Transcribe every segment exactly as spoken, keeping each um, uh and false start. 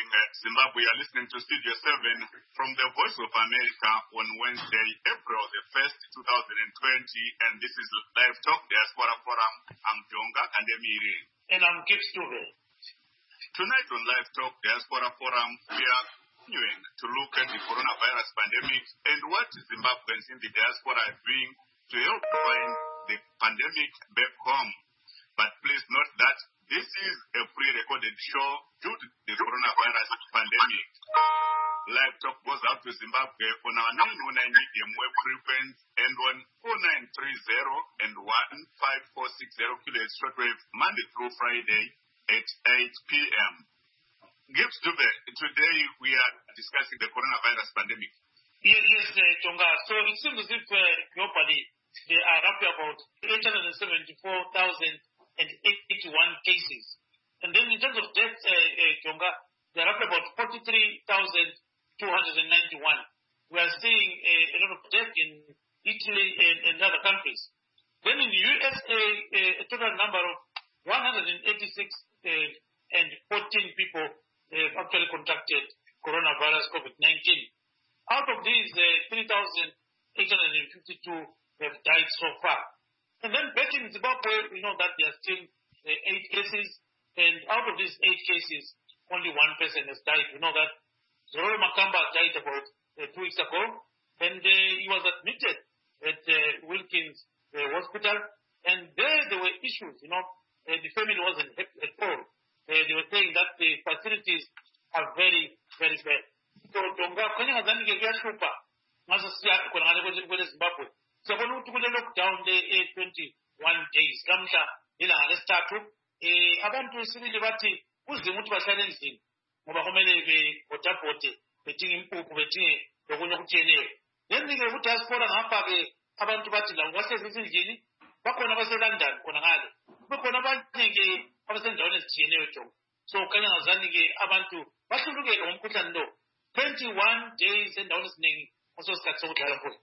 evening, uh, Zimbabwe. You're listening to Studio seven from the Voice of America on Wednesday, April the first, twenty twenty. And this is Live Talk Diaspora Forum. I'm Jonga Kandemiri. And I'm Gibbs Dube. Tonight on Live Talk Diaspora Forum, we are continuing to look at the coronavirus pandemic and what Zimbabweans in the diaspora are doing to help find the pandemic back home. But please note that this is a pre-recorded show due to the coronavirus pandemic. Live Talk goes out to Zimbabwe on our nine oh nine medium wave frequency and on oh nine three zero and one five four six zero kilohertz shortwave Monday through Friday at eight p.m. Gibbs Dube, today we are discussing the coronavirus pandemic. Yes, yes, uh, Tonga. So it seems as if uh, globally there are roughly about eight hundred seventy-four thousand eighty-one cases. And then in terms of death, uh, uh, Tonga, there are roughly about forty-three thousand two hundred ninety-one. We are seeing uh, a lot of death in Italy and, and other countries. Then in the U S A, uh, a total number of one hundred eighty-six uh, and fourteen people uh, actually contracted coronavirus COVID nineteen. Out of these, uh, three thousand eight hundred fifty-two have died so far. And then back in Zimbabwe, we know that there are still uh, eight cases, and out of these eight cases, only one person has died. We know that Zororo Makamba died about uh, two weeks ago, and uh, he was admitted at uh, Wilkins uh, Hospital, and there there were issues, you know, uh, the family wasn't happy at all. Uh, they were saying that the facilities are very, very bad. So, Tonga, kwenye hazani ke kuyashupa, maso siya kuna ngale kwele Zimbabwe. So, kwenye utukule lockdown day twenty-one days, kamsha, ila ngale statu, eh, abantu sibili bati, uzimu uti basale nzini, ngoba kumele be potapote, betingi mpupu, betingi, lokunye kutieneo. Then nige uti aspora ngapa be, abantu bati la, wase zizinjini, bako na base London, kuna ngale. Bako na bati nge, abase ndawone zitieneo chongo. So, kwenye hazani ke abantu, basi luke omkuta ndo, twenty-one days and down is name also starts out of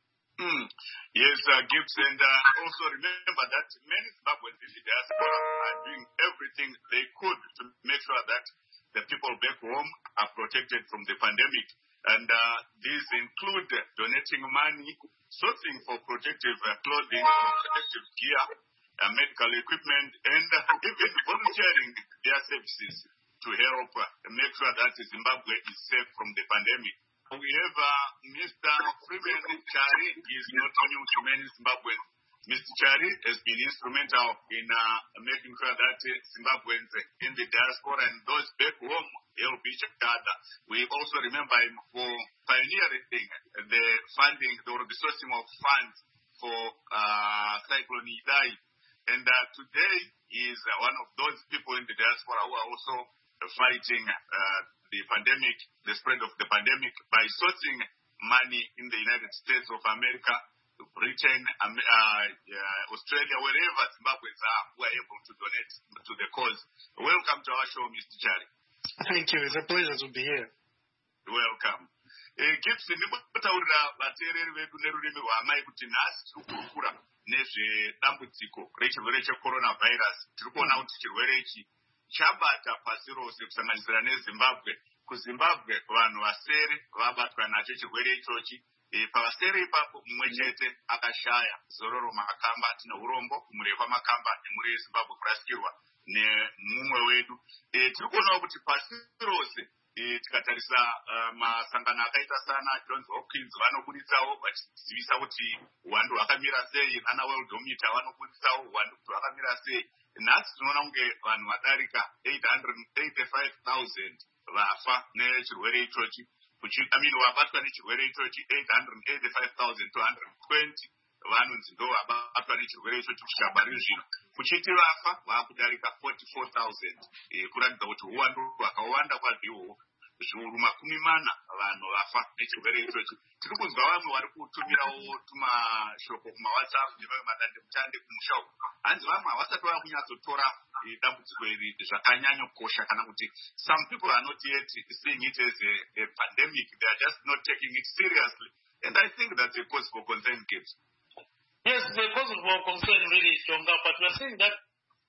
Mm. Yes, uh, Gibbs, and uh, also remember that many Zimbabweans in the diaspora are doing everything they could to make sure that the people back home are protected from the pandemic. And uh, these include donating money, sourcing for protective uh, clothing, protective gear, uh, medical equipment, and uh, even volunteering their services to help uh, make sure that Zimbabwe is safe from the pandemic. We have uh, Mister Freeman Chari. He is not new to many Zimbabweans. Mister Chari has been instrumental in uh, making sure that uh, Zimbabweans in the diaspora and those back home help each other. We also remember him for pioneering the funding, or the sourcing of funds for uh, Cyclone Idai. And uh, today he is uh, one of those people in the diaspora who are also fighting uh, the pandemic, the spread of the pandemic, by sourcing money in the United States of America, Britain, um, uh, uh, Australia, wherever Zimbabweans are, who are able to donate to the cause. Welcome to our show, Mister Chari. Thank you. It's a pleasure to be here. Welcome. Gibson, ndikutaurira vateereri vedu nerurimi rwamai kuti nhasi tiri kurukura nezvedambudziko rechirwere checoronavirus. Tiri kuona kuti chirwere ichi chabata pasi rose kusanganisira neZimbabwe. KuZimbabwe vanhu vasere vabatwa nacho chirwere ichochi. E, pavasere ipapo mumwe chete akashaya. Zororo Makamba, tina urombo murefa Makamba nemuri Zimbabwe kurasikirwa nemumwe wedu. E, tiri kuonawo kuti pasi rose e, tikatarisa uh, masangano akaita sana Johns Hopkins vanobuditsawo vachizivisa kuti uwandu hwakamira sei, ana Worldometer vanobuditsawo uwandu kuti hwakamira sei. Nhasi tinoona kunge vanhu vadarika eight hundred eighty-five thousand vafa nechirwere ichochi. Amini vabatwa nechirwere ichochi eight hundred eighty-five thousand two hundred twenty vanonzi ndo vabatwa nechirwere ichochi kuchigaba zvino. Kuchiti vafa vakudarika forty-four thousand. E, kuratidza kuti uwandu hwakawanda kwazvo, zviuru makumi mana vanhu vafa nechirwere ichochi. Tiri kunzwa vamwe vari kutumirawo tumashoko kumawhatsapp nevamwe madandemutande kumusha uku. Hanzi vamwe havasati vava kunyatsotora dambudziko iri zvakanyanyokosha, kana kuti some people are not yet seeing it as a, a pandemic. They are just not taking it seriously. And I think that's a cause for concern, kids. Yes, the cause for concern really is stronger, but we are saying that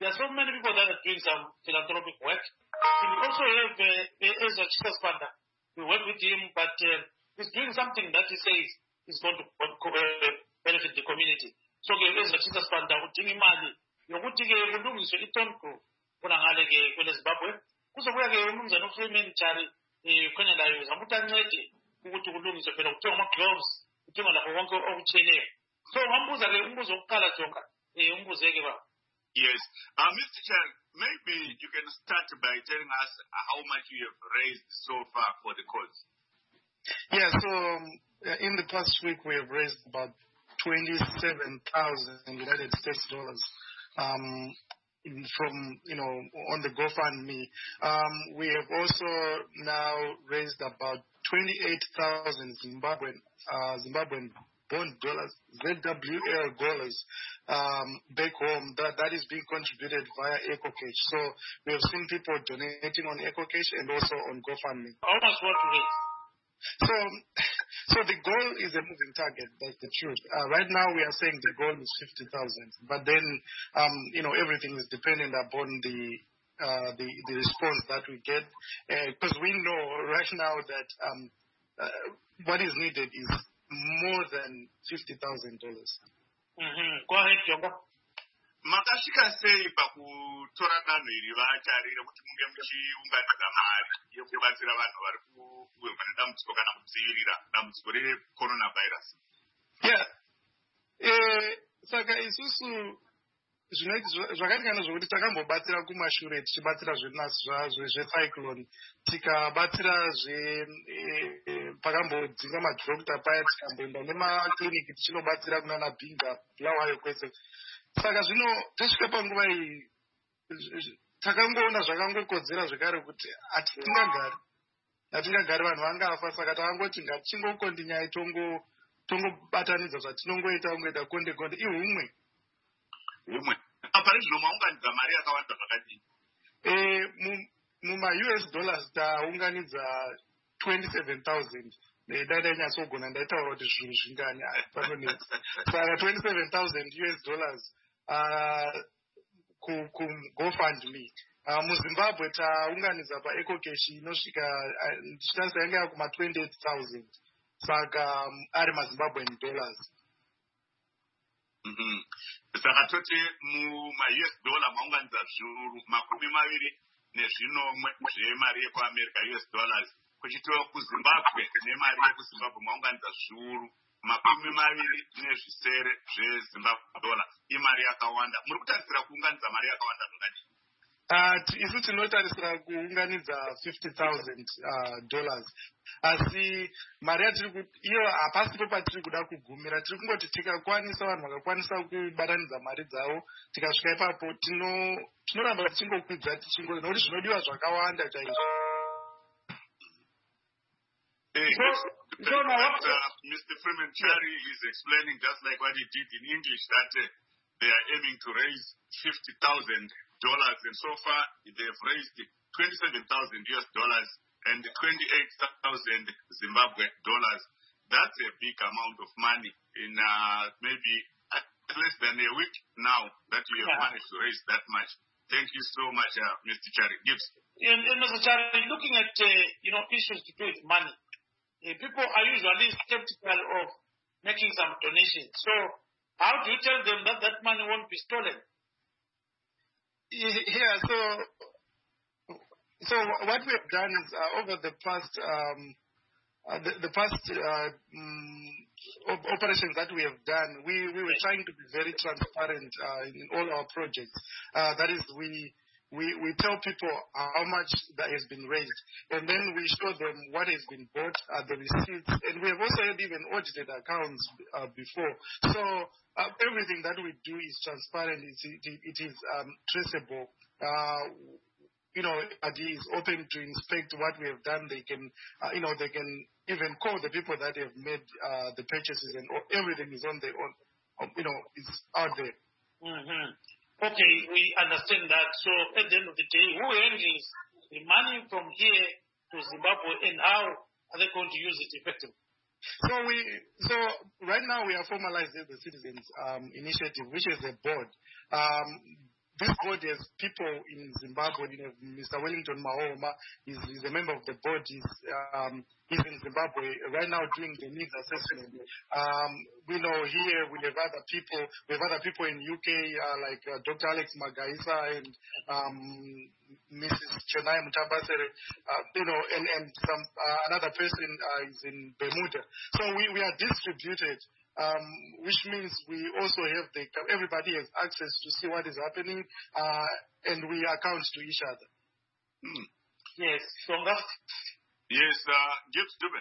there are so many people that are doing some philanthropic work. And we also have uh, Ezra Chisaspanda. We work with him, but uh, he's doing something that he says is going to uh, benefit the community. So Ezra Chisaspanda udinga imali yokuthi ke kulungiswe itonko kuna ngale ke kwele Zimbabwe kuzobuya ke umnumzana uFreeman Chari eh khona la uzamuthi ancede ukuthi kulungiswe phela kuthiwa ama gloves kuthiwa lapho konke okutshiyeneyo. So ngambuza ke umbuzo wokuqala Jonga eh umbuzeke ba. Yes. Uh, Mister Chan, maybe you can start by telling us how much you have raised so far for the cause. Yeah, so um, in the past week we have raised about twenty-seven thousand United States dollars um, from, you know, on the GoFundMe. Um, we have also now raised about twenty-eight thousand Zimbabwean, uh, Zimbabwean bond dollars, Z W L dollars, um, back home. That, that is being contributed via EcoCash. So we have seen people donating on EcoCash and also on GoFundMe. How much what to raise? So, so the goal is a moving target. That's the truth. Uh, right now, we are saying the goal is fifty thousand, but then, um, you know, everything is dependent upon the uh, the the response that we get, because uh, we know right now that um, uh, what is needed is more than fifty thousand dollars. Mm-hmm. Go ahead, Jonga. Makashika sei pakutora danho iri vatarire kuti munge muchiunganidza mari yekubatsira vanhu vari kuwirwa nedambudziko kana kudzivirira dambudziko recoronavirus. Yeah. Eh, saka isusu zvakaringana zvokuti takambobatsira kumashure tichibatsira zvecyclone tikabatsira pakambodzinga madhokta paya tikamboenda nemakliniki tichinobatsira kunana Binga Bulawayo kwese. Saka zvino tasvika panguva iyi takangoona zvakangokodzera zvekare kuti hatingagari hatingagari vanhu vangafa, saka takangoti ngatichingokondi nyaya tongobatanidza zvatinongoita kungoita konde konde ihumwe humwe apari zvino maunganidza mari yakawanda zvakadini? Eh, muma-U S dollars taunganidza twenty-seven thousand. Dai ndainyasogona ndaitaura kuti zvinhu zvingani panonetsa. Saka twenty-seven thousand U S dollars uh, ku-GoFundMe. Uh, muZimbabwe taunganidza paEcoCash inosvika ndichitarisa yanga yakuma twenty-eight thousand. Saka um, ari maZimbabwean dollars. Mhm. Saka toti muma-U S dollar maunganidza zviuru makumi maviri nezvinomwe zvemari yekuAmerica U S dollars. Kuchitiwa kuZimbabwe nemari yekuZimbabwe maunganidza zviuru makumi maviri nezvisere zveZimbabwe dollar. Imari yakawanda. Muri kutarisira kuunganidza mari yakawanda zvakadini? Uh, isu tinotarisira kuunganidza fifty thousand uh, dollars. Asi mari yatiri iyo hapasipo patiri kuda kugumira. Tiri kungoti tikakwanisa vanhu vakakwanisa kubatanidza mari dzavo tikasvika ipapo tinoramba tichingokwidza tichingo nokuti zvinodiwa zvakawanda chaizvo. Hey, so, so now what, uh, Mister Freeman Chari is explaining just like what he did in English that uh, they are aiming to raise fifty thousand dollars, and so far they have raised twenty-seven thousand U S dollars and twenty-eight thousand Zimbabwe dollars. That's a big amount of money in uh, maybe less than a week now that you have yeah. managed to raise that much. Thank you so much, uh, Mister Chari. Gibbs. And, and Mister Chari, looking at uh, you know issues to do with money. Uh, people are usually skeptical of making some donations. So how do you tell them that that money won't be stolen? Yeah, so so what we have done is uh, over the past um, uh, the, the past uh, um, operations that we have done, we, we were trying to be very transparent uh, in all our projects. Uh, that is, we We, we tell people how much that has been raised, and then we show them what has been bought, uh, the receipts, and we have also had even audited accounts uh, before. So uh, everything that we do is transparent. It, it, it is um, traceable. Uh, you know, it is open to inspect what we have done. They can, uh, you know, they can even call the people that have made uh, the purchases, and everything is on the, on, you know, is out there. Mm-hmm. Okay, we understand that. So at the end of the day, who handles the money from here to Zimbabwe, and how are they going to use it effectively? So we, so right now we are formalizing the Citizens um, Initiative, which is a board. Um, this board has people in Zimbabwe. You know, Mister Wellington Mahoma is, is a member of the board. He's, um, he's in Zimbabwe right now doing the needs assessment. Um, we know here we have other people. We have other people in U K uh, like uh, Doctor Alex Magaisa and um, Missus Chennai Mutambasere. Uh, you know, and and some uh, another person uh, is in Bermuda. So we, we are distributed. Um, which means we also have the, everybody has access to see what is happening, uh, and we account to each other. Hmm. Yes, from that. Yes, uh, Gibbs Dube.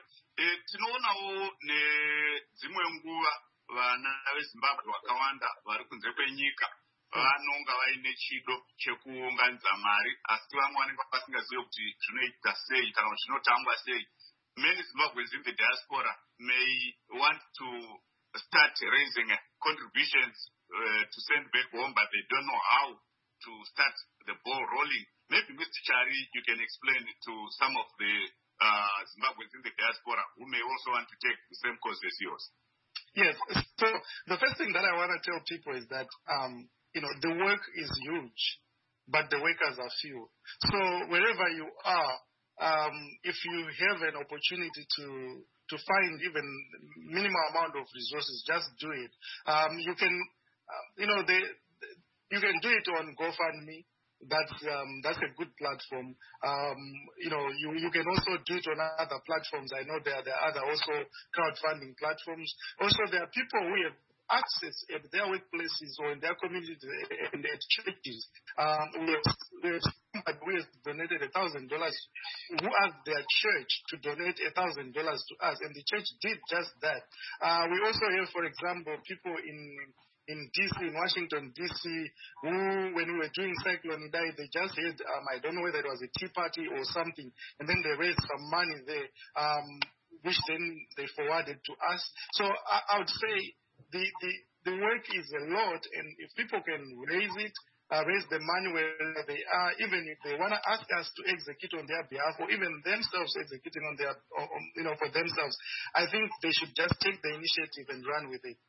Tinoonao ne dzimwe nguva vana veZimbabwe vakawanda vari kunze kwenyika vanonga vaine chido chekuunganidza mari, asi vamwe vanenge vasingazivi kuti zvinoita sei kana kuti zvinotangwa sei. Many Zimbabweans in the diaspora may want to start raising contributions uh, to send back home, but they don't know how to start the ball rolling. Maybe Mister Chari, you can explain it to some of the uh, Zimbabweans in the diaspora who may also want to take the same course as yours. Yes. So the first thing that I want to tell people is that, um, you know, the work is huge, but the workers are few. So wherever you are, um, if you have an opportunity to to find even minimal amount of resources, just do it. Um, you can, uh, you know, they, you can do it on GoFundMe. That's um, that's a good platform. Um, you know, you, you can also do it on other platforms. I know there, there are other also crowdfunding platforms. Also, there are people who have access at their workplaces or in their communities and at churches. Um, we have, we have somebody who has donated a thousand dollars, who asked their church to donate a thousand dollars to us, and the church did just that. Uh, we also have, for example, people in in D C, in Washington, D C, who, when we were doing Cyclone Idai, they just had, um, I don't know whether it was a tea party or something, and then they raised some money there, um, which then they forwarded to us. So I, I would say the, the, the work is a lot, and if people can raise it, uh, raise the money where they are, even if they want to ask us to execute on their behalf, or even themselves executing on their, or, you know, for themselves, I think they should just take the initiative and run with it.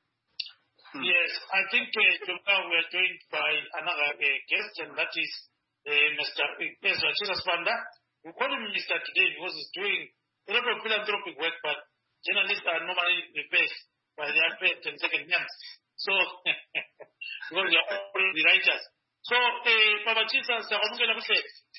Yes, I think uh, now we are joined by another uh, guest, and that is uh, Mister Ezra Chiraswanda. We call him Mister today because he's doing a lot of philanthropic work, but journalists are normally replaced by their first and second names. So, because they are already writers. So, uh, Baba Chisa, Saramukela Muse.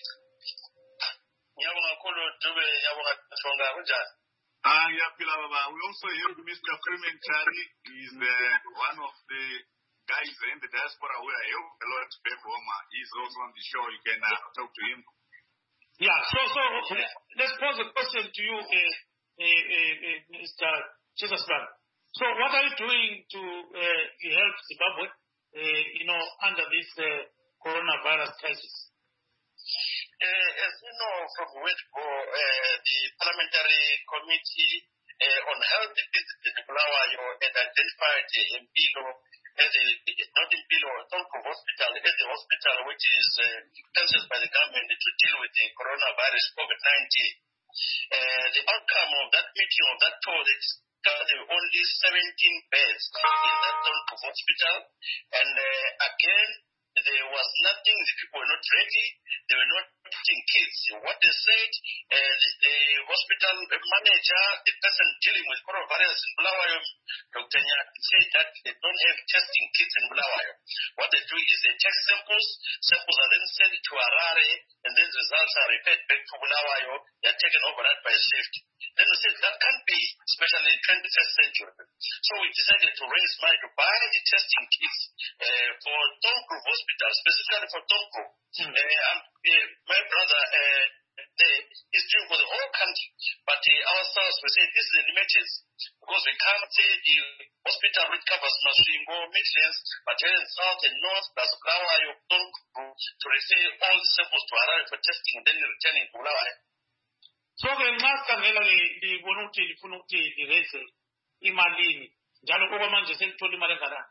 Yabonga Kolo Dube, Yabonga Tsonga, Ujah. Ah, yeah, we also have Mister Freeman Chari. He's uh, one of the guys in the diaspora who I help a lot back home. He's also on the show. You can uh, talk to him. Yeah, so so uh, let's pose a question to you, uh, uh, uh, Mister Chesasban. So what are you doing to uh, help Zimbabwe, uh, you know, under this uh, coronavirus crisis? Uh, as you know from WEDCO, uh, the Parliamentary Committee uh, on Health visited Bulawayo and identified uh, Mpilo as a, not Mpilo, Tonko Hospital, as a hospital which is uh, licensed by the government to deal with the coronavirus COVID nineteen. Uh, the outcome of that meeting, of that tour, is that there were only seventeen beds in that Tonko Hospital, and uh, again, there was nothing, the people were not ready, they were not testing kids. What they said, uh, the hospital manager, the person dealing with coronavirus in Bulawayo, Doctor Nyak, said that they don't have testing kits in Bulawayo. What they do is they take samples, samples are then sent to Harare, and then results are referred back to Bulawayo, they are taken overnight by shift. Then we said that can't be, especially in the twenty-first century. So we decided to raise money to buy the testing kits uh, for Tonko Hospital, specifically for Tonko. Mm. Uh, and, uh, my brother uh, there is doing for the whole country, but uh, ourselves, we say this is an emergency because we can't say the hospital which covers Masvingo, Midlands, but here in South and North, plus Bulawayo, Tonko, to refer all the samples to Harare for testing and then returning to Bulawayo. So ke ngasangela libona ukuthi lifuna ukuthi lireze imalini njalo ngoba manje selithola imali engaka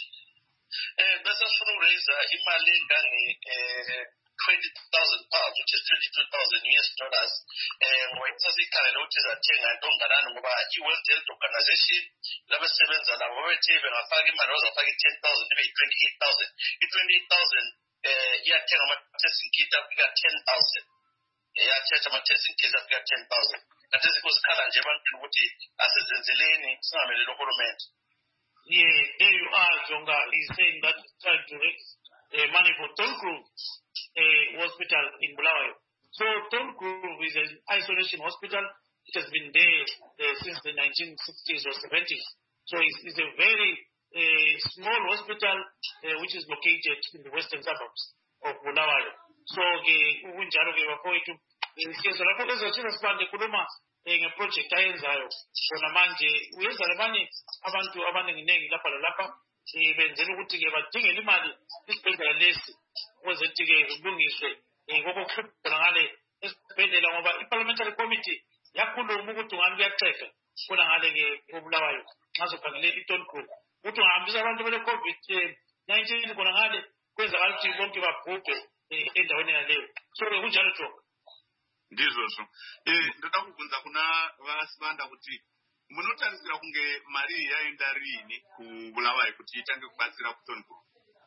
eh bese sifuna ukuraise imali engane eh twenty thousand pounds, which is twenty-two thousand U S dollars. Eh ngoba sikhale ukuthi zathenga into ngalana ngoba i-World Health Organization labasebenza labo bethe bengafaka imali bazafaka ten thousand ibe twenty-eight thousand. I twenty-eight thousand eh iyathenga ama-testing kit afika ten thousand iyathetha ama-testing kits afika ten thousand kanti sikuzikhala nje ebantwini ukuthi asizenzeleni singameleli urhulumente. Yeah, there you are, Jonga is saying that he's trying to raise uh, money for Tongrove uh, Hospital in Bulawayo. So Tongrove is an isolation hospital. It has been there uh, since the nineteen sixties or seventies. So it's, it's a very uh, small hospital uh, which is located in the western suburbs of Bulawayo. So unjalo ke bafowethu siyeza lapho ezothina sibande kuluma ngeproject ayenzayo khona manje uyenza labanye abantu abaningi lapha lalapha benzela ukuthi ke badingele imali isibhedlela lesi kwezethi ke kulungiswe ngokukhupha ngale esibhedlela ngoba i-parliamentary committee yakhuluma ukuthi ngani kuyaqeka khona ngale ke obulawayo ngazokhangele iTongrove ukuthi ngihambisa abantu bele covid nineteen khona ngale kwenza ukuthi bonke babhubhe endaweni yaleyo. So kunjalo Jonga. Ndizvo eh ndoda kubvunza kuna vasibanda kuti munotarisira kunge mari yaenda rini kubulawayo kuti itange kubatsira kuTongrove.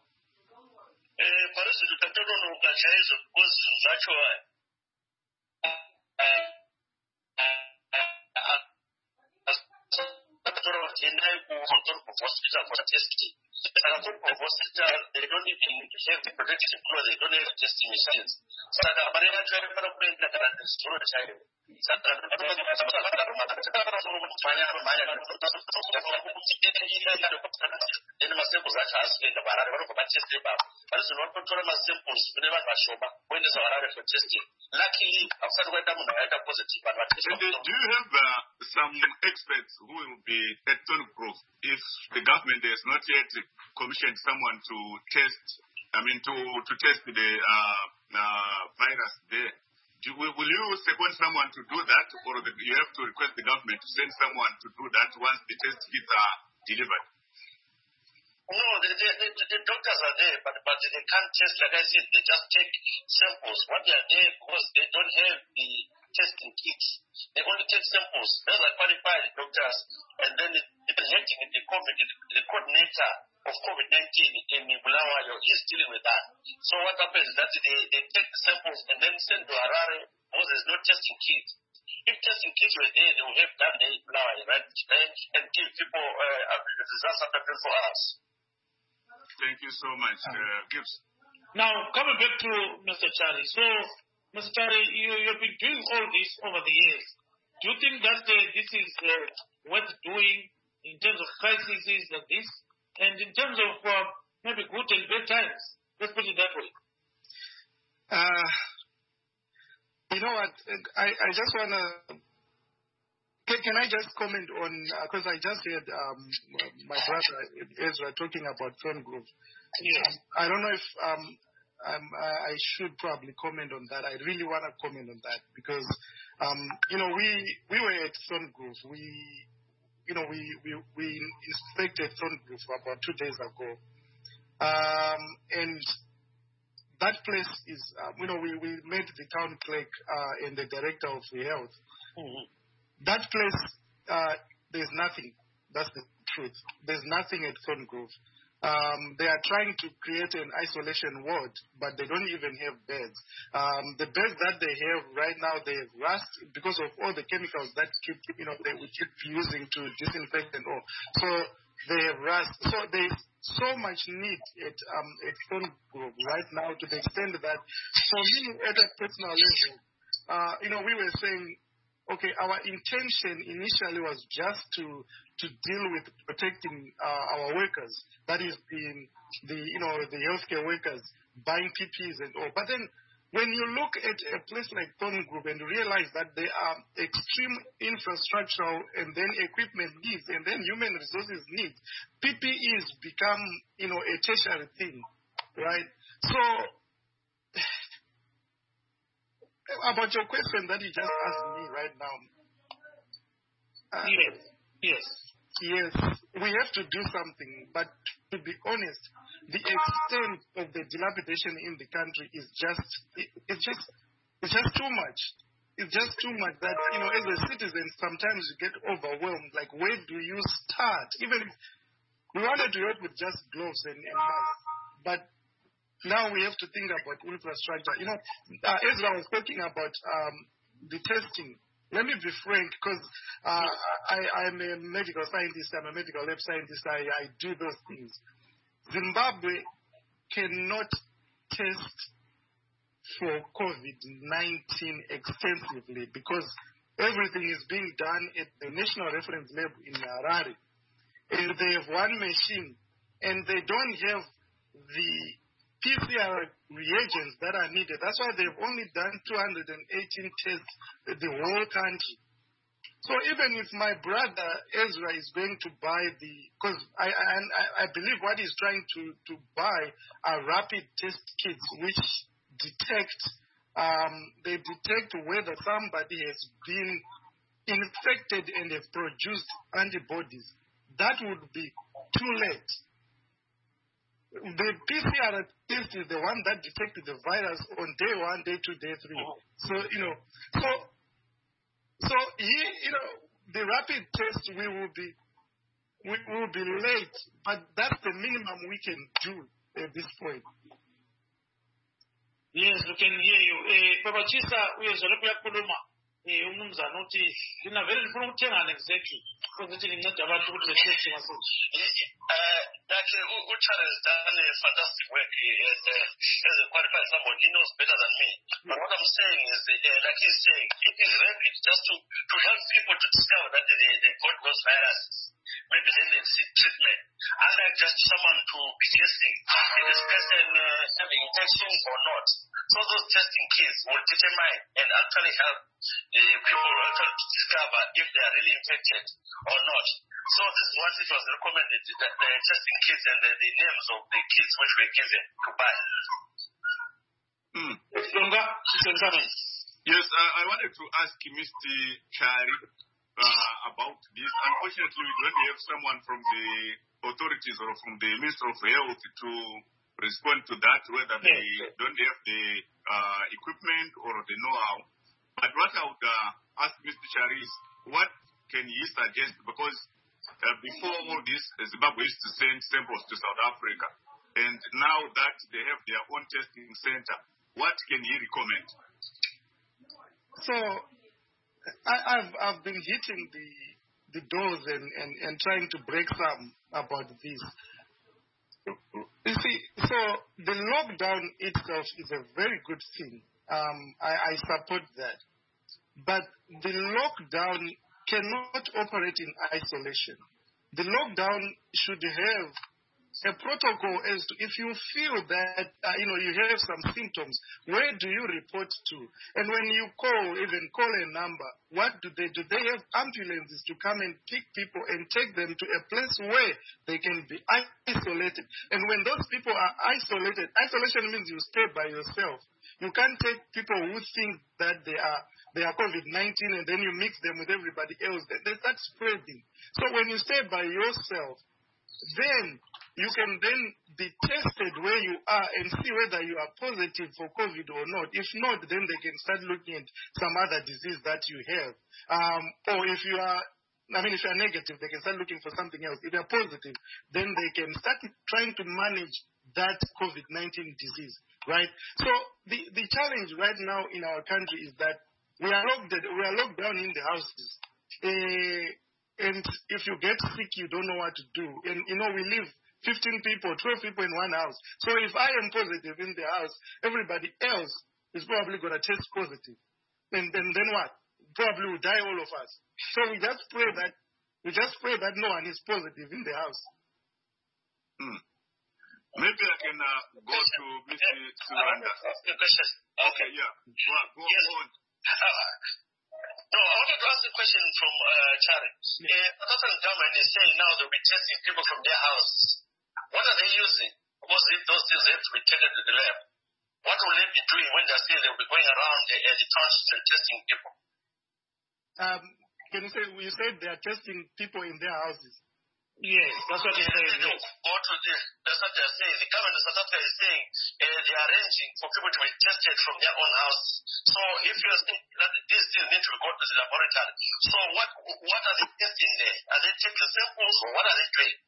Eh parece que tatoronoka chaizvo because zvacho tatoronoka kuTongrove hospital for testing. Tongrove hospital they don't even have the protective clothes, they don't have testing machines. Saka mari yacho yakafana kuenda kana zvitoro chaizvo. Saka ene masamples acho asvika varare vanobva vateste baba vanozinototora masamples kune vanhu vashoma voendesa varare for testing. Luckily hakusati kwaita munhu akaita positive vanhu vatesta. Do you have uh, some experts who will be at Tongrove if the government has not yet commissioned someone to test, I mean to to test the uh, uh, virus there? Do, will, will you second someone to do that, or the, you have to request the government to send someone to do that once the test kits are delivered? No, the, the, the, the doctors are there, but, but they can't test, like I said, they just take samples. What they are there because they don't have the testing kits. They only take samples. Those are qualified doctors. And then the, the heading in the COVID, the coordinator of COVID nineteen in Bulawayo is dealing with that. So what happens is that they, they take the samples and then send to Harare because there's no testing kit. If testing kits were there, they would have done it now, right? And give people uh, a disaster certificate for us. Thank you so much, uh, Gibbs. Now, coming back to Mister Chari. So, Mister Chari, you, you've been doing all this over the years. Do you think that uh, this is uh, worth doing in terms of crises like this? And in terms of uh, maybe good and bad times? Let's put it that way. Uh, you know what? I, I just want to... Can, can I just comment on, because uh, I just heard um, my brother Ezra talking about Tongrove. Yes. I don't know if um, um, I should probably comment on that. I really want to comment on that because, um, you know, we we were at Tongrove. We, you know, we, we, we inspected Tongrove about two days ago. Um, and that place is, uh, you know, we, we met the town clerk uh, and the director of the health. Mm-hmm. That place, uh, there's nothing. That's the truth. There's nothing at Tongrove. Um, they are trying to create an isolation ward, but they don't even have beds. Um, the beds that they have right now, they have rust because of all the chemicals that keep, you know, they we keep using to disinfect and all. So they have rust. So there's so much need at um at Tongrove right now to the extent that for me at a personal level, uh, you know, we were saying, okay, our intention initially was just to to deal with protecting uh, our workers. That is, being the you know the healthcare workers buying P P Es and all. But then, when you look at a place like Tongrove and realize that there are extreme infrastructural and then equipment needs and then human resources needs, P P Es become you know a tertiary thing, right? So. About your question that you just asked me right now. Uh, yes. Yes. Yes. We have to do something, but to be honest, the extent of the dilapidation in the country is just, it, it's just, it's just too much. It's just too much that, you know, as a citizen, sometimes you get overwhelmed. Like, where do you start? Even if we wanted to help with just gloves and, and masks, but now we have to think about infrastructure. You know, uh, Ezra was talking about um, the testing. Let me be frank, because uh, I, I'm a medical scientist, I'm a medical lab scientist, I, I do those things. Zimbabwe cannot test for COVID nineteen extensively because everything is being done at the National Reference Lab in Harare. And they have one machine, and they don't have the P C R reagents that are needed. That's why they've only done two hundred eighteen tests in the whole country. So even if my brother Ezra is going to buy the, because I, I I believe what he's trying to, to buy are rapid test kits which detect, um, they detect whether somebody has been infected and have produced antibodies. That would be too late. The P C R test is the one that detected the virus on day one, day two, day three. So, you know, so, so he, you know, the rapid test, we will be, we will be late, but that's the minimum we can do at this point. Yes, we can hear you. Eh, Baba Chisa, we are Zolopia Kuluma. Eh, Umunza, noti, in a very different channel, exactly. Because it's not about to the testing. That Uchar has done a fantastic work as a, as a qualified someone. He knows better than me. But what I'm saying is, uh, like he's saying, it is rapid just to, to help people to discover that they, they got those viruses. Maybe then they seek treatment. Unlike just someone to be testing, is this person uh, having infection or not? So those testing kits will determine and actually help uh, people actually to discover if they are really infected or not. So this is what it was recommended, that the testing kits and the, the names of the kits which were given to buy. Mm. Yes, uh, I wanted to ask Mister Chari uh, about this. Unfortunately, we don't have someone from the authorities or from the Minister of Health to respond to that, whether yes. they don't have the uh, equipment or the know-how. But what I would uh, ask Mister Chari is, what can he suggest? Because uh, before all this, Zimbabwe used to send samples to South Africa. And now that they have their own testing center, what can he recommend? So, I, I've I've been hitting the the doors and, and, and trying to break some about this. You see, so the lockdown itself is a very good thing. Um, I, I support that. But the lockdown cannot operate in isolation. The lockdown should have a protocol as to if you feel that, uh, you know, you have some symptoms, where do you report to? And when you call, even call a number, what do they do? They have ambulances to come and pick people and take them to a place where they can be isolated. And when those people are isolated, isolation means you stay by yourself. You can't take people who think that they are they are COVID nineteen and then you mix them with everybody else. They, they start spreading. So when you stay by yourself, then you can then be tested where you are and see whether you are positive for COVID or not. If not, then they can start looking at some other disease that you have. Um, or if you are, I mean, if you are negative, they can start looking for something else. If you are positive, then they can start trying to manage that COVID nineteen disease, right? So the, the challenge right now in our country is that we are locked, we are locked down in the houses. Uh, and if you get sick, you don't know what to do. And, you know, we live fifteen people, twelve people in one house. So if I am positive in the house, everybody else is probably going to test positive. And then, then what? Probably will die, all of us. So we just pray that, we just pray that no one is positive in the house. Hmm. Maybe I can uh, go to Mister Suranda. Okay, yeah. Go, go yes. on. No, I wanted to ask a question from uh, Charlie. Uh, the Southern government is saying now they'll be testing people from their house. What are they using? Because if those things have to be taken to the lab, what will they be doing when they're saying they'll be going around the, uh, the townships and testing people? Um, can you say, you said they are testing people in their houses? Yes, that's what they're saying. Yes. Go to the, that's what they're saying. The government of South Africa is saying uh, they are arranging for people to be tested from their own house. So if you're saying that these things need to go to the laboratory, so what what are they testing there? Are they taking samples or what are they doing?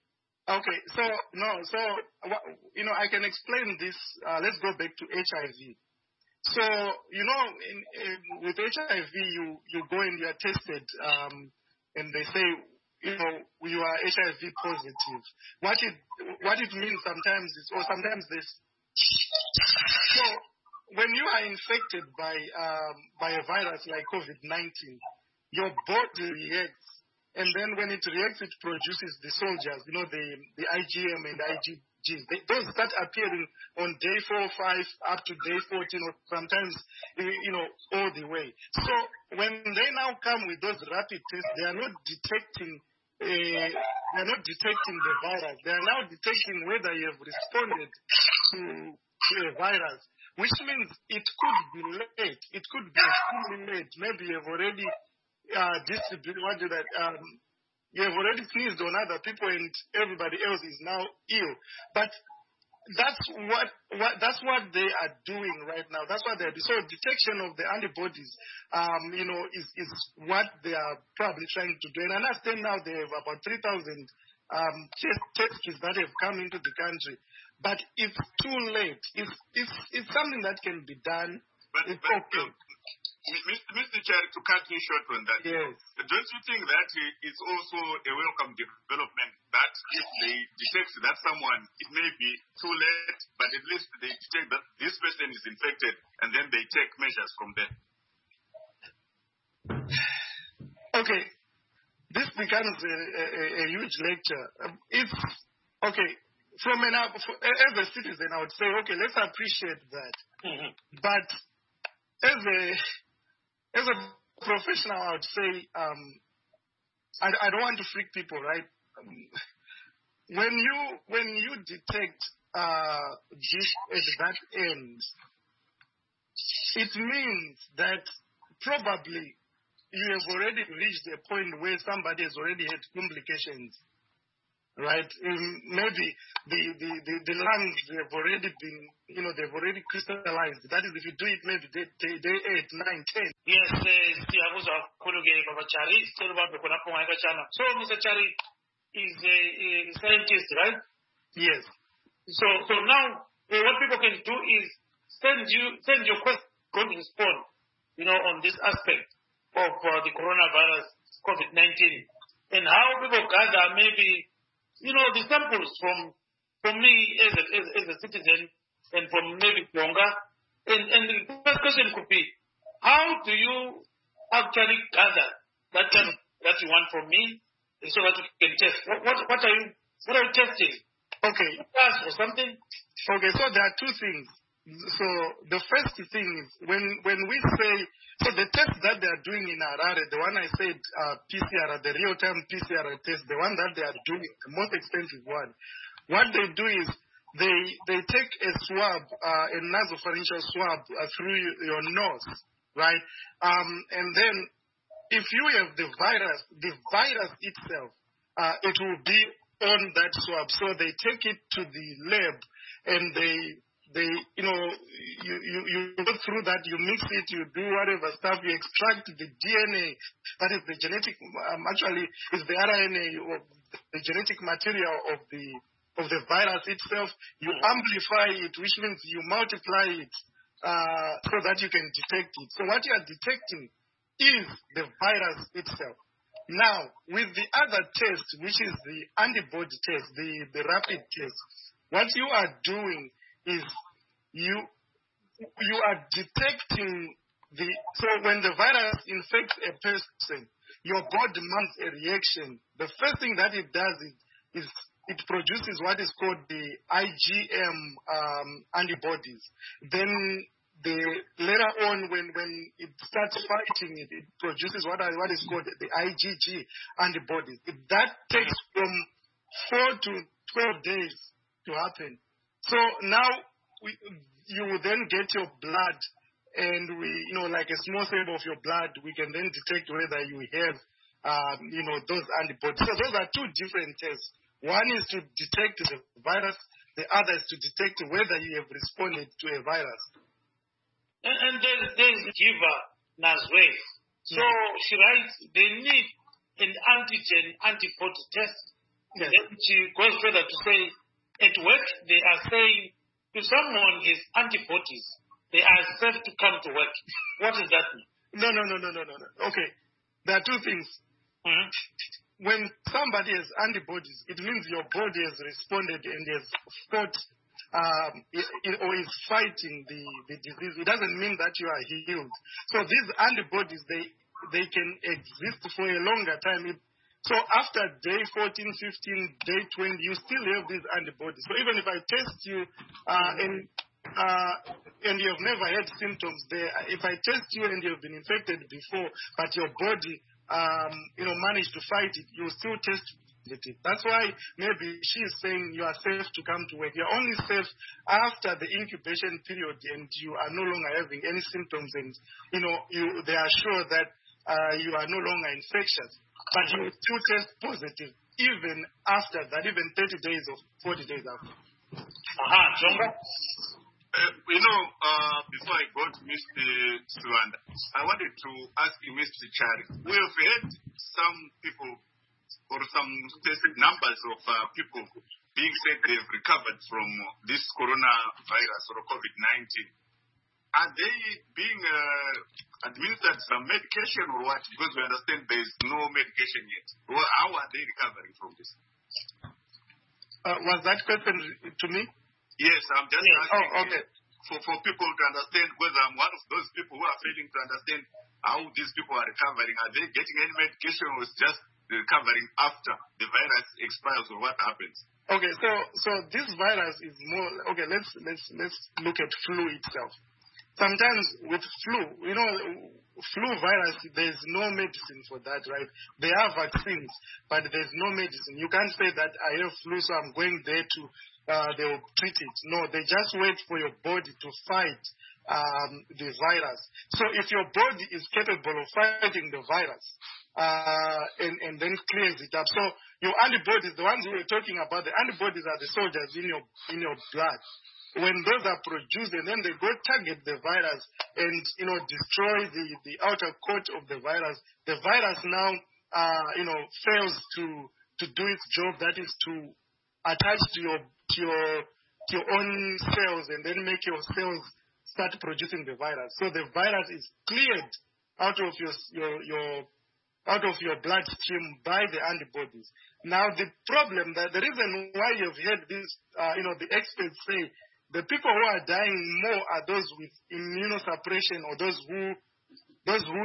Okay, so no, so you know, I can explain this. Uh, let's go back to H I V. So you know, in, in, with H I V, you you go and you are tested, um, and they say, you know, you are H I V positive. What it what it means sometimes is, or sometimes this. So when you are infected by um, by a virus like COVID nineteen, your body reacts. And then when it reacts, it produces the soldiers, you know, the, the I G M and I G G. They, those start appearing on day four, five, up to day fourteen, or sometimes, you know, all the way. So when they now come with those rapid tests, they are not detecting, uh, they are not detecting the virus. They are now detecting whether you have responded to, to a virus, which means it could be late. It could be extremely late. Maybe you have already Uh, distribute what do that um, you have already sneezed on other people and everybody else is now ill. But that's what, what that's what they are doing right now. That's what they're doing. So detection of the antibodies, um, you know, is, is what they are probably trying to do. And I understand now they have about three thousand um, test kits that have come into the country. But it's too late. It's, it's, it's something that can be done. But, it's but, okay. Um, Mister Chair, to cut you short on that, yes. Don't you think that is also a welcome development that if they detect that someone, it may be too late, but at least they detect that this person is infected and then they take measures from there? Okay. This becomes a, a, a huge lecture. If, okay, from an, as a citizen, I would say, okay, let's appreciate that. Mm-hmm. But as a As a professional, I would say um, I, I don't want to freak people, right? Um, when you when you detect uh, this at that end, it means that probably you have already reached a point where somebody has already had complications, right? Um, maybe the, the, the, the lungs have already been, you know, they've already crystallized. That is, if you do it maybe day, day, day eight, nine, ten. Yes, siyabuzwa kakhulu-ke Baba Chari, sicela ubambe khonapho ngayikatshana. So Mister Chari is a, a scientist, right? Yes. So so now uh, what people can do is send you send your question, go to respond, you know, on this aspect of uh, the coronavirus COVID nineteen and how people gather maybe, you know, the samples from from me as a as, as a citizen and from maybe Bonga. And and the first question could be, how do you actually gather that kind of, that you want from me so that you can test? What what, what are you what are you testing? Okay. Class or something? Okay, so there are two things. So the first thing is when when we say, so the test that they are doing in Harare, the one I said uh, P C R, the real-time P C R test, the one that they are doing, the most expensive one, what they do is they they take a swab, uh, a nasopharyngeal swab uh, through your nose, right? Um, and then if you have the virus, the virus itself, uh, it will be on that swab. So they take it to the lab and they They, you know, you, you, you go through that, you mix it, you do whatever stuff, you extract the D N A, that is the genetic, um, actually, is the R N A of the genetic material of the of the virus itself. You amplify it, which means you multiply it uh, so that you can detect it. So what you are detecting is the virus itself. Now, with the other test, which is the antibody test, the, the rapid test, what you are doing is you you are detecting the, so when the virus infects a person, your body mounts a reaction. The first thing that it does is, is it produces what is called the I G M um, antibodies. Then the later on, when, when it starts fighting it, it produces what, are, what is called the I G G antibodies. That takes from four to twelve days to happen. So now we, you will then get your blood, and we, you know, like a small sample of your blood, we can then detect whether you have, um, you know, those antibodies. So those are two different tests. One is to detect the virus. The other is to detect whether you have responded to a virus. And, and there's, there's Jiva Nazwe. So mm-hmm. She writes, they need an antigen antibody test Yes. Then she goes further to say, at work, they are saying, if someone has antibodies, they are safe to come to work. What does that mean? No, no, no, no, no, no. Okay. There are two things. Mm-hmm. When somebody has antibodies, it means your body has responded and has fought um, or is fighting the, the disease. It doesn't mean that you are healed. So these antibodies, they they can exist for a longer time. It, so after day fourteen, fifteen, day twenty, you still have these antibodies. So even if I test you uh, and uh, and you have never had symptoms there, if I test you and you have been infected before, but your body um, you know managed to fight it, you still test positive. That's why maybe she is saying you are safe to come to work. You're only safe after the incubation period and you are no longer having any symptoms, and you know you they are sure that uh, you are no longer infectious. But you will still test positive even after that, even thirty days or forty days after. Aha, Jonga. Uh, you know, uh, before I go to Mister Swanda, I wanted to ask you, Mister Chari. We have had some people or some specific numbers of uh, people being said they have recovered from this coronavirus or COVID nineteen. Are they being uh, administered some medication or what? Because we understand there is no medication yet. Well, how are they recovering from this? Uh, was that question to me? Yes, I'm just yes. asking oh, okay. for, for people to understand, because I'm one of those people who are failing to understand how these people are recovering. Are they getting any medication or is just recovering after the virus expires or what happens? Okay, so so this virus is more okay. Let's let's let's look at flu itself. Sometimes with flu, you know, flu virus, there's no medicine for that, right? There are vaccines, but there's no medicine. You can't say that I have flu, so I'm going there to, uh, they will treat it. No, they just wait for your body to fight um, the virus. So if your body is capable of fighting the virus, uh, and, and then clears it up. So your antibodies, the ones we were talking about, the antibodies are the soldiers in your in your blood. When those are produced and then they go target the virus and, you know, destroy the, the outer coat of the virus, the virus now, uh, you know, fails to, to do its job, that is to attach to your, to your, to your own cells and then make your cells start producing the virus. So the virus is cleared out of your, your, your, out of your bloodstream by the antibodies. Now the problem, that the reason why you've had this, uh, you know, the experts say, the people who are dying more are those with immunosuppression or those who, those who,